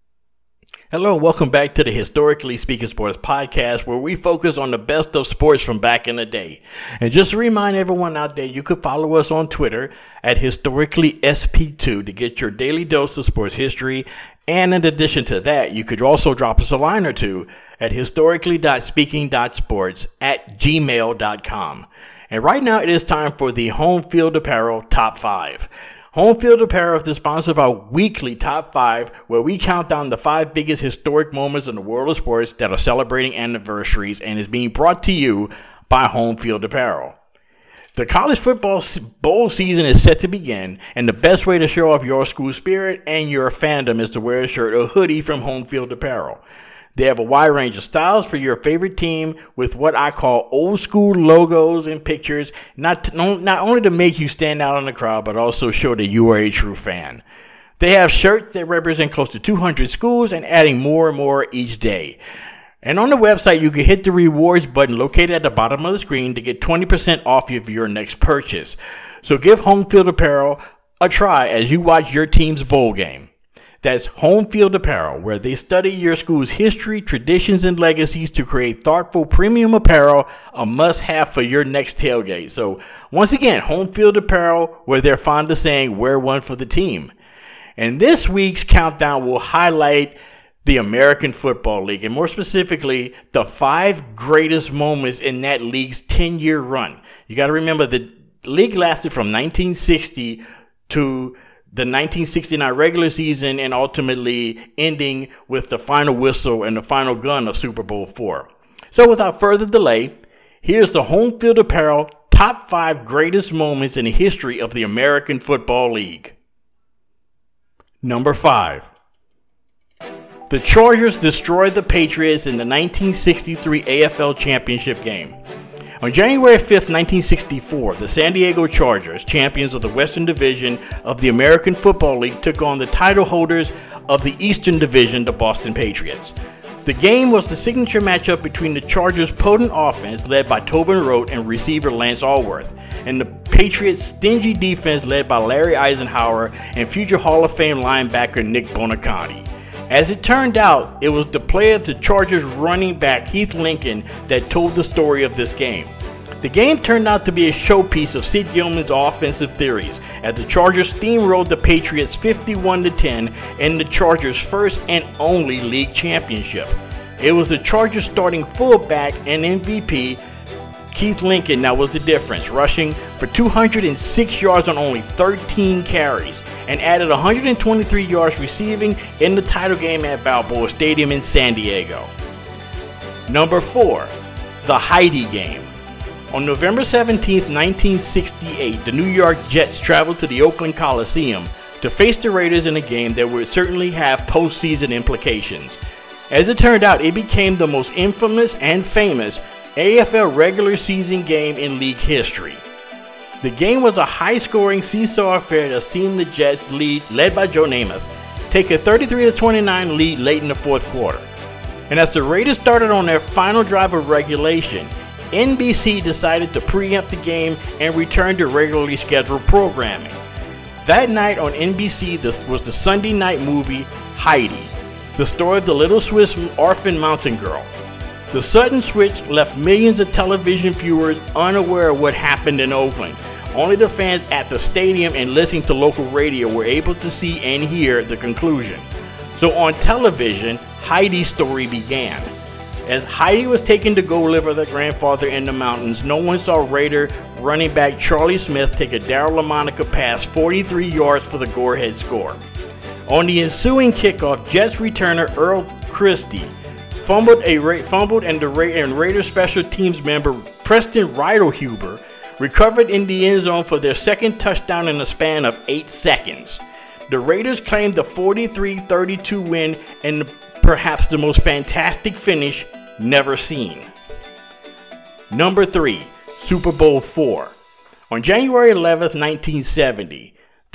Hello and welcome back to the Historically Speaking Sports Podcast, where we focus on the best of sports from back in the day. And just to remind everyone out there, you could follow us on Twitter at Historically S P two to get your daily dose of sports history. And in addition to that, you could also drop us a line or two at historically dot speaking dot sports at gmail dot com. And right now it is time for the Home Field Apparel Top five. Home Field Apparel is the sponsor of our weekly Top five, where we count down the five biggest historic moments in the world of sports that are celebrating anniversaries, and is being brought to you by Home Field Apparel. The college football bowl season is set to begin, and the best way to show off your school spirit and your fandom is to wear a shirt or hoodie from Home Field Apparel. They have a wide range of styles for your favorite team with what I call old school logos and pictures, not, to, not only to make you stand out in the crowd, but also show that you are a true fan. They have shirts that represent close to two hundred schools and adding more and more each day. And on the website, you can hit the rewards button located at the bottom of the screen to get twenty percent off of your next purchase. So give Home Field Apparel a try as you watch your team's bowl game. That's Home Field Apparel, where they study your school's history, traditions, and legacies to create thoughtful premium apparel, a must-have for your next tailgate. So once again, Home Field Apparel, where they're fond of saying, wear one for the team. And this week's countdown will highlight the American Football League, and more specifically, the five greatest moments in that league's ten-year run. You got to remember, the league lasted from nineteen sixty to the nineteen sixty-nine regular season, and ultimately ending with the final whistle and the final gun of Super Bowl four. So without further delay, here's the Home Field Apparel top five greatest moments in the history of the American Football League. Number five. The Chargers destroyed the Patriots in the nineteen sixty-three A F L Championship game. On January fifth, nineteen sixty-four, the San Diego Chargers, champions of the Western Division of the American Football League, took on the title holders of the Eastern Division, the Boston Patriots. The game was the signature matchup between the Chargers' potent offense, led by Tobin Rote, and receiver Lance Alworth, and the Patriots' stingy defense, led by Larry Eisenhower and future Hall of Fame linebacker Nick Bonaconti. As it turned out, it was the play of the Chargers running back Keith Lincoln that told the story of this game. The game turned out to be a showpiece of Sid Gilman's offensive theories, as the Chargers steamrolled the Patriots fifty-one to ten in the Chargers' first and only league championship. It was the Chargers starting fullback and M V P Keith Lincoln that was the difference, rushing for two hundred six yards on only thirteen carries, and added one hundred twenty-three yards receiving in the title game at Balboa Stadium in San Diego. Number four, the Heidi game. On November seventeenth, nineteen sixty-eight, the New York Jets traveled to the Oakland Coliseum to face the Raiders in a game that would certainly have postseason implications. As it turned out, it became the most infamous and famous A F L regular season game in league history. The game was a high-scoring seesaw affair that seen the Jets, lead, led by Joe Namath, take a thirty-three to twenty-nine lead late in the fourth quarter. And as the Raiders started on their final drive of regulation, N B C decided to preempt the game and return to regularly scheduled programming. That night on N B C this was the Sunday night movie Heidi, the story of the little Swiss orphan mountain girl. The sudden switch left millions of television viewers unaware of what happened in Oakland. Only the fans at the stadium and listening to local radio were able to see and hear the conclusion. So on television, Heidi's story began. As Heidi was taken to go live with her grandfather in the mountains, no one saw Raider running back Charlie Smith take a Darryl LaMonica pass forty-three yards for the go-ahead score. On the ensuing kickoff, Jets returner Earl Christie fumbled a fumbled and the Ra- and Raiders special teams member Preston Ridelhuber recovered in the end zone for their second touchdown in a span of eight seconds. The Raiders claimed the forty-three thirty-two win and perhaps the most fantastic finish never seen. Number three, Super Bowl four. On January eleventh, nineteen seventy,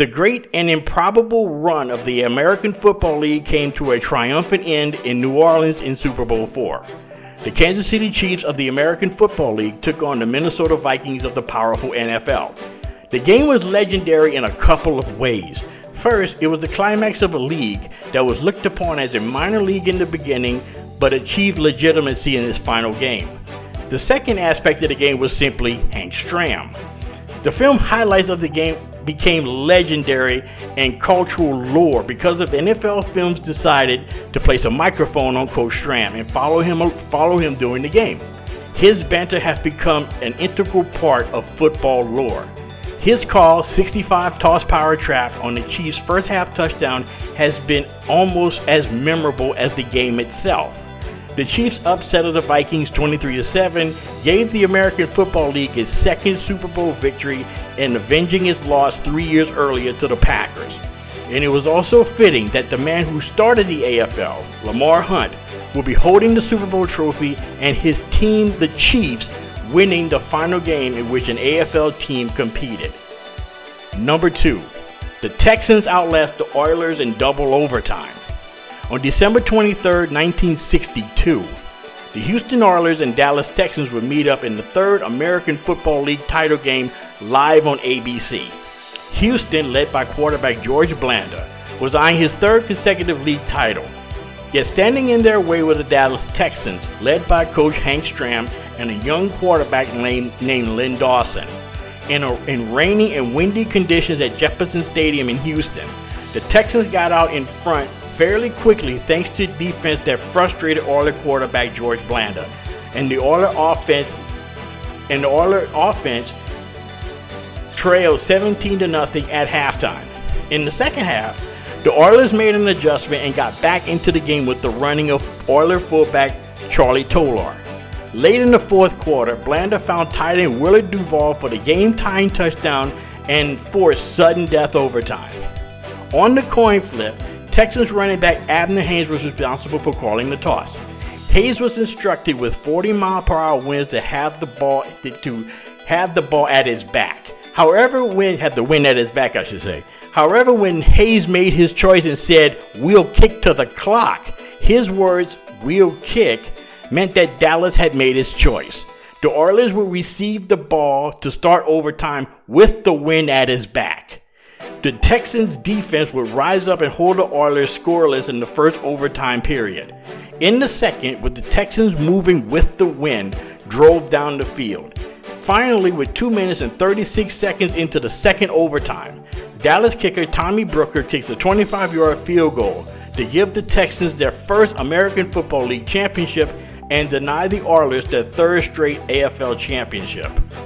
The great and improbable run of the American Football League came to a triumphant end in New Orleans in Super Bowl four. The Kansas City Chiefs of the American Football League took on the Minnesota Vikings of the powerful N F L. The game was legendary in a couple of ways. First, it was the climax of a league that was looked upon as a minor league in the beginning, but achieved legitimacy in its final game. The second aspect of the game was simply Hank Stram. The film highlights of the game became legendary and cultural lore because of N F L Films decided to place a microphone on Coach Stram and follow him follow him during the game. His banter has become an integral part of football lore. His call, sixty-five toss power trap on the Chiefs' first half touchdown, has been almost as memorable as the game itself. The Chiefs' upset of the Vikings twenty-three to seven gave the American Football League its second Super Bowl victory and avenging its loss three years earlier to the Packers. And it was also fitting that the man who started the A F L, Lamar Hunt, will be holding the Super Bowl trophy and his team, the Chiefs, winning the final game in which an A F L team competed. Number two, the Texans outlast the Oilers in double overtime. On December twenty-third, nineteen sixty-two, the Houston Oilers and Dallas Texans would meet up in the third American Football League title game live on A B C. Houston, led by quarterback George Blanda, was eyeing his third consecutive league title. Yet standing in their way were the Dallas Texans, led by coach Hank Stram and a young quarterback named, named Len Dawson. In, a, in rainy and windy conditions at Jefferson Stadium in Houston, the Texans got out in front fairly quickly thanks to defense that frustrated Oiler quarterback George Blanda, and the Oiler offense and the Oiler offense trailed seventeen to nothing at halftime. In the second half, the Oilers made an adjustment and got back into the game with the running of Oiler fullback Charlie Tolar. Late in the fourth quarter, Blanda found tight end Willard Duvall for the game-tying touchdown and forced sudden death overtime. On the coin flip, Texans running back Abner Hayes was responsible for calling the toss. Hayes was instructed with forty mile per hour winds to have the ball to have the ball at his back. However, when had the wind at his back, I should say. However, when Hayes made his choice and said, "We'll kick to the clock," his words, "we'll kick," meant that Dallas had made its choice. The Oilers would receive the ball to start overtime with the wind at his back. The Texans' defense would rise up and hold the Oilers scoreless in the first overtime period. In the second, with the Texans moving with the wind, drove down the field. Finally, with two minutes and thirty-six seconds into the second overtime, Dallas kicker Tommy Brooker kicks a twenty-five yard field goal to give the Texans their first American Football League championship and deny the Oilers their third straight A F L championship.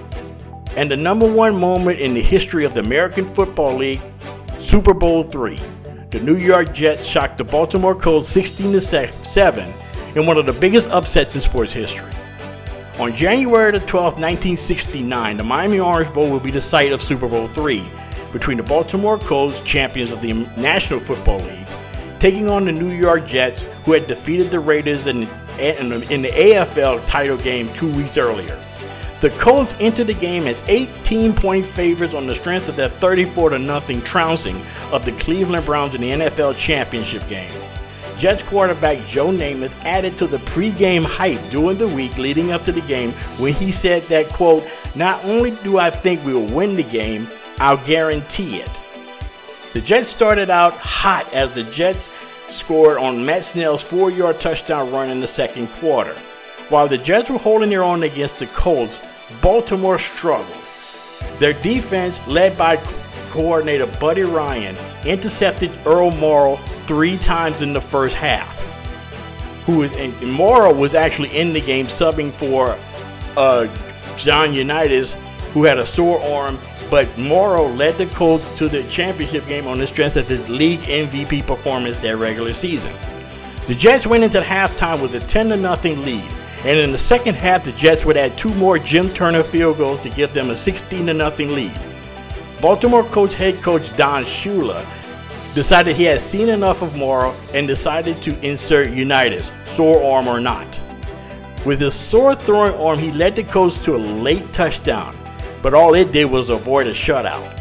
And the number one moment in the history of the American Football League, Super Bowl three. The New York Jets shocked the Baltimore Colts sixteen to seven in one of the biggest upsets in sports history. On January the twelfth, nineteen sixty-nine, the Miami Orange Bowl will be the site of Super Bowl three between the Baltimore Colts, champions of the National Football League, taking on the New York Jets, who had defeated the Raiders in, in, in the A F L title game two weeks earlier. The Colts entered the game as eighteen point favorites on the strength of their thirty-four to nothing trouncing of the Cleveland Browns in the N F L championship game. Jets quarterback Joe Namath added to the pregame hype during the week leading up to the game when he said that, quote, "Not only do I think we will win the game, I'll guarantee it." The Jets started out hot as the Jets scored on Matt Snell's four yard touchdown run in the second quarter. While the Jets were holding their own against the Colts, Baltimore struggled. Their defense, led by coordinator Buddy Ryan, intercepted Earl Morrall three times in the first half. Who was and Morrall was actually in the game subbing for uh, John Unitas, who had a sore arm, but Morrall led the Colts to the championship game on the strength of his league M V P performance that regular season. The Jets went into halftime with a ten to nothing lead, and in the second half, the Jets would add two more Jim Turner field goals to give them a sixteen to nothing lead. Baltimore Colts head coach Don Shula decided he had seen enough of Morrall and decided to insert Unitas, sore arm or not. With his sore throwing arm, he led the Colts to a late touchdown, but all it did was avoid a shutout.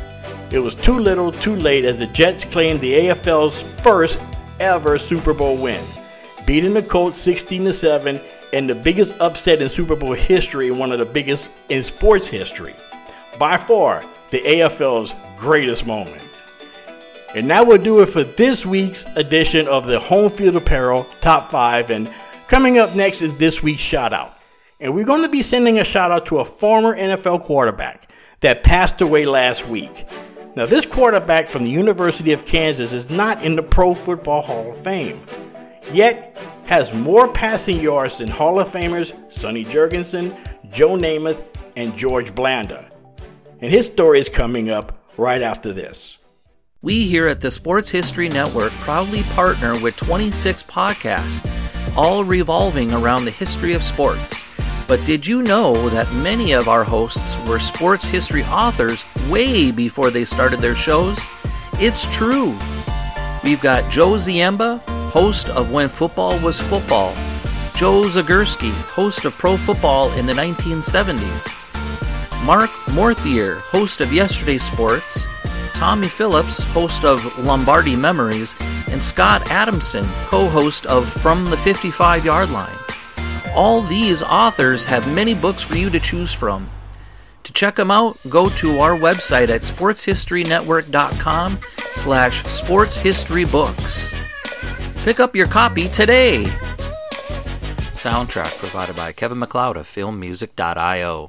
It was too little, too late as the Jets claimed the A F L's first ever Super Bowl win, beating the Colts sixteen to seven and the biggest upset in Super Bowl history and one of the biggest in sports history. By far, the A F L's greatest moment. And that will do it for this week's edition of the Home Field Apparel Top five. And coming up next is this week's shout out. And we're going to be sending a shout out to a former N F L quarterback that passed away last week. Now, this quarterback from the University of Kansas is not in the Pro Football Hall of Fame, yet has more passing yards than Hall of Famers Sonny Jurgensen, Joe Namath, and George Blanda. And his story is coming up right after this. We here at the Sports History Network proudly partner with twenty-six podcasts, all revolving around the history of sports. But did you know that many of our hosts were sports history authors way before they started their shows? It's true. We've got Joe Ziemba, host of When Football Was Football, Joe Zagurski, host of Pro Football in the nineteen seventies, Mark Morthier, host of Yesterday Sports, Tommy Phillips, host of Lombardi Memories, and Scott Adamson, co-host of From the fifty-five Yard Line. All these authors have many books for you to choose from. To check them out, go to our website at sportshistorynetwork.com slash sportshistorybooks. Pick up your copy today. Soundtrack provided by Kevin MacLeod of film music dot io.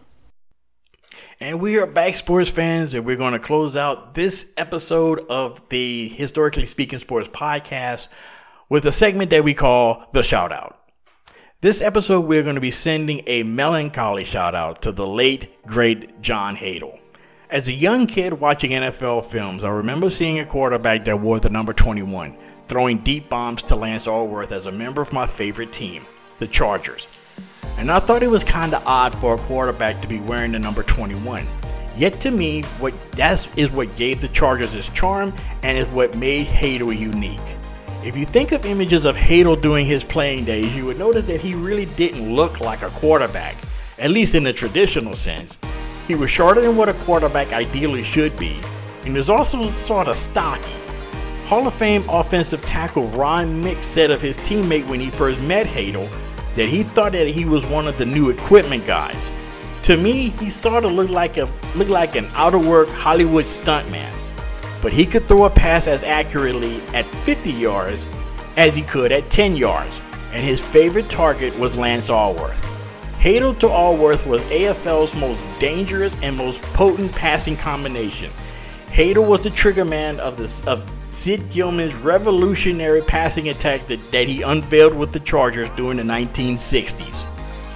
And we are back, sports fans, and we're going to close out this episode of the Historically Speaking Sports podcast with a segment that we call The Shout Out. This episode, we're going to be sending a melancholy shout out to the late, great John Hadl. As a young kid watching N F L films, I remember seeing a quarterback that wore the number twenty-one, throwing deep bombs to Lance Allworth as a member of my favorite team, the Chargers. And I thought it was kind of odd for a quarterback to be wearing the number twenty-one. Yet to me, what that is what gave the Chargers its charm and is what made Hadl unique. If you think of images of Hadl during his playing days, you would notice that he really didn't look like a quarterback, at least in the traditional sense. He was shorter than what a quarterback ideally should be, and was also sort of stocky. Hall of Fame offensive tackle Ron Mix said of his teammate when he first met Hadl that he thought that he was one of the new equipment guys. To me, he sort of looked like a looked like an out-of-work Hollywood stuntman, but he could throw a pass as accurately at fifty yards as he could at ten yards, and his favorite target was Lance Allworth. Hadl to Allworth was A F L's most dangerous and most potent passing combination. Hadl was the trigger man of, the, of Sid Gilman's revolutionary passing attack that, that he unveiled with the Chargers during the nineteen sixties.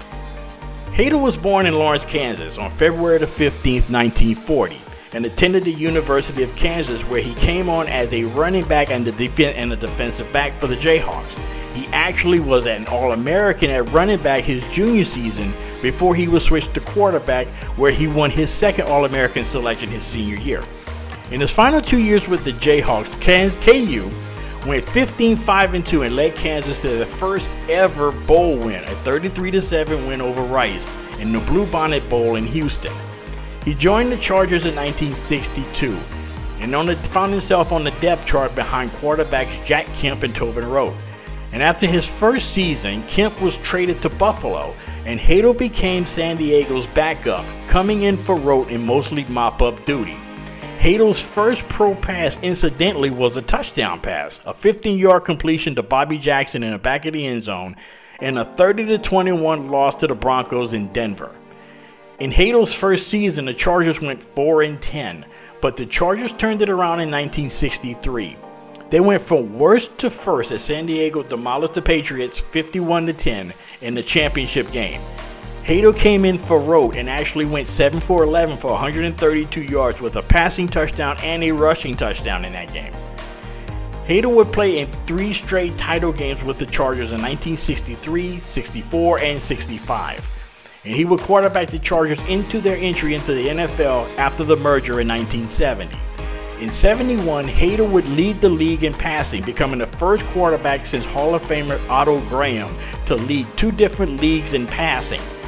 Hadl was born in Lawrence, Kansas on February the fifteenth, nineteen forty, and attended the University of Kansas, where he came on as a running back and, the def- and a defensive back for the Jayhawks. He actually was an All-American at running back his junior season before he was switched to quarterback, where he won his second All-American selection his senior year. In his final two years with the Jayhawks, K U went fifteen five and two and led Kansas to their first ever bowl win, a thirty-three to seven win over Rice in the Bluebonnet Bowl in Houston. He joined the Chargers in nineteen sixty-two and on the, found himself on the depth chart behind quarterbacks Jack Kemp and Tobin Rote. And after his first season, Kemp was traded to Buffalo, and Hadl became San Diego's backup, coming in for Rote in mostly mop-up duty. Hadl's first pro pass, incidentally, was a touchdown pass, a fifteen-yard completion to Bobby Jackson in the back of the end zone, and a thirty to twenty-one loss to the Broncos in Denver. In Hadl's first season, the Chargers went four and ten, but the Chargers turned it around in nineteen sixty-three. They went from worst to first as San Diego demolished the Patriots fifty-one to ten in the championship game. Hadl came in for Rote and actually went seven for eleven for one hundred thirty-two yards with a passing touchdown and a rushing touchdown in that game. Hadl would play in three straight title games with the Chargers in nineteen sixty-three, sixty-four, and sixty-five. And he would quarterback the Chargers into their entry into the N F L after the merger in nineteen seventy. In seventy-one, Hadl would lead the league in passing, becoming the first quarterback since Hall of Famer Otto Graham to lead two different leagues in passing.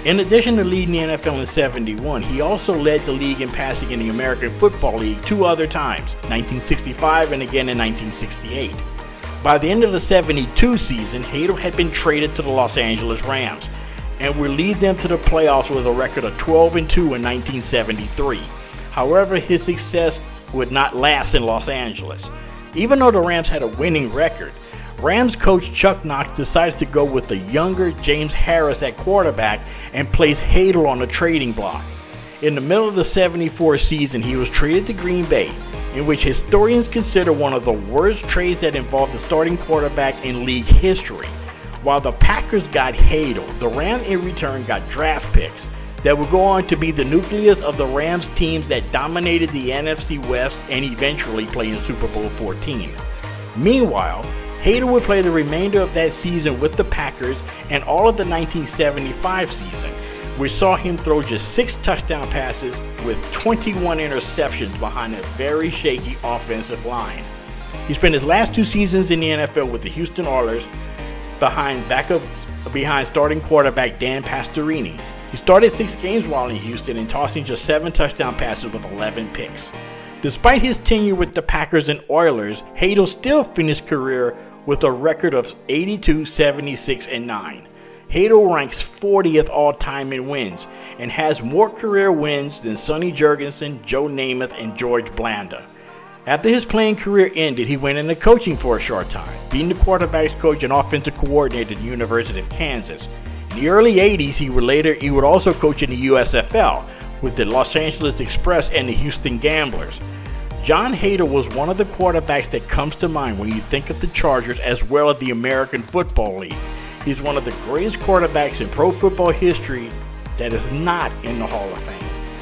In addition to leading the N F L in seventy-one, he also led the league in passing in the American Football League two other times, nineteen sixty-five and again in nineteen sixty-eight. By the end of the seventy-two season, Hadl had been traded to the Los Angeles Rams and would lead them to the playoffs with a record of twelve and two in nineteen seventy-three. However, his success would not last in Los Angeles. Even though the Rams had a winning record, Rams coach Chuck Knox decided to go with the younger James Harris at quarterback and place Hadl on the trading block. In the middle of the seventy-four season, he was traded to Green Bay, in which historians consider one of the worst trades that involved the starting quarterback in league history. While the Packers got Hadl, the Rams in return got draft picks that would go on to be the nucleus of the Rams teams that dominated the N F C West and eventually play in Super Bowl fourteen. Meanwhile, Hadl would play the remainder of that season with the Packers and all of the nineteen seventy-five season, which saw him throw just six touchdown passes with twenty-one interceptions behind a very shaky offensive line. He spent his last two seasons in the N F L with the Houston Oilers behind backup behind starting quarterback Dan Pastorini. He started six games while in Houston and tossing just seven touchdown passes with eleven picks. Despite his tenure with the Packers and Oilers, Hadl still finished career with a record of eighty-two, seventy-six, and nine. Hadl ranks fortieth all-time in wins and has more career wins than Sonny Jurgensen, Joe Namath, and George Blanda. After his playing career ended, he went into coaching for a short time, being the quarterback's coach and offensive coordinator at the University of Kansas. In the early eighties, he would later he would also coach in the U S F L with the Los Angeles Express and the Houston Gamblers. John Hadl was one of the quarterbacks that comes to mind when you think of the Chargers as well as the American Football League. He's one of the greatest quarterbacks in pro football history that is not in the Hall of Fame.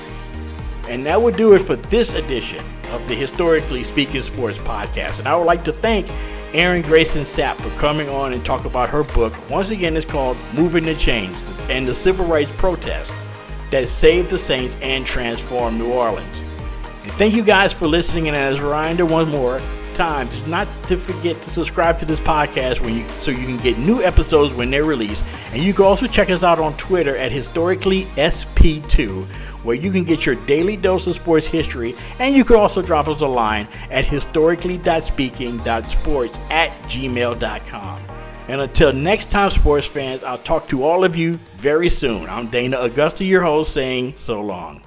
And that would do it for this edition of the Historically Speaking Sports Podcast. And I would like to thank Erin Grayson Sapp for coming on and talk about her book. Once again, it's called Moving the Chains and the Civil Rights Protest that saved the Saints and transformed New Orleans. And thank you guys for listening, and as a reminder one more time, just not to forget to subscribe to this podcast when you so you can get new episodes when they're released. And you can also check us out on Twitter at Historically S P two, where you can get your daily dose of sports history, and you can also drop us a line at historically dot speaking dot sports at gmail dot com. And until next time, sports fans, I'll talk to all of you very soon. I'm Dana Augusta, your host, saying so long.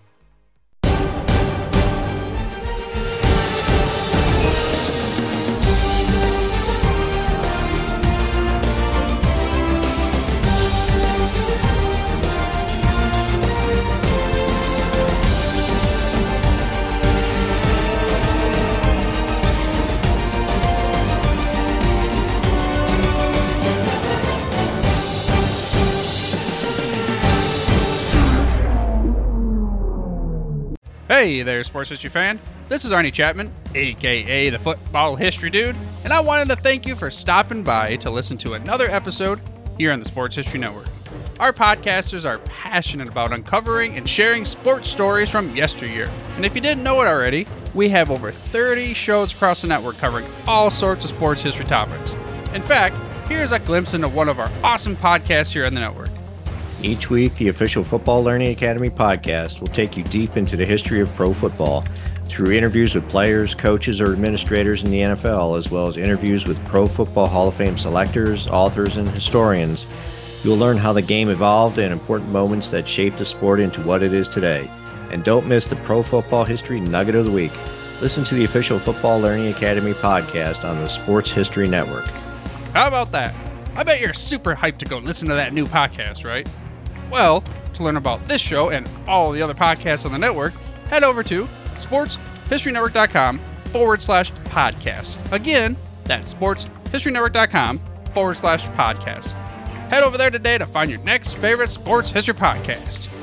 Hey there, sports history fan. This is Arnie Chapman, aka the Football History Dude, and I wanted to thank you for stopping by to listen to another episode here on the Sports History Network. Our podcasters are passionate about uncovering and sharing sports stories from yesteryear. And if you didn't know it already, we have over thirty shows across the network covering all sorts of sports history topics. In fact, here's a glimpse into one of our awesome podcasts here on the network. Each week, the official Football Learning Academy podcast will take you deep into the history of pro football through interviews with players, coaches, or administrators in the N F L, as well as interviews with Pro Football Hall of Fame selectors, authors, and historians. You'll learn how the game evolved and important moments that shaped the sport into what it is today. And don't miss the Pro Football History Nugget of the Week. Listen to the official Football Learning Academy podcast on the Sports History Network. How about that? I bet you're super hyped to go listen to that new podcast, right? Well, to learn about this show and all the other podcasts on the network, head over to sportshistorynetwork.com forward slash podcast. Again, that's sportshistorynetwork.com forward slash podcast. Head over there today to find your next favorite sports history podcast.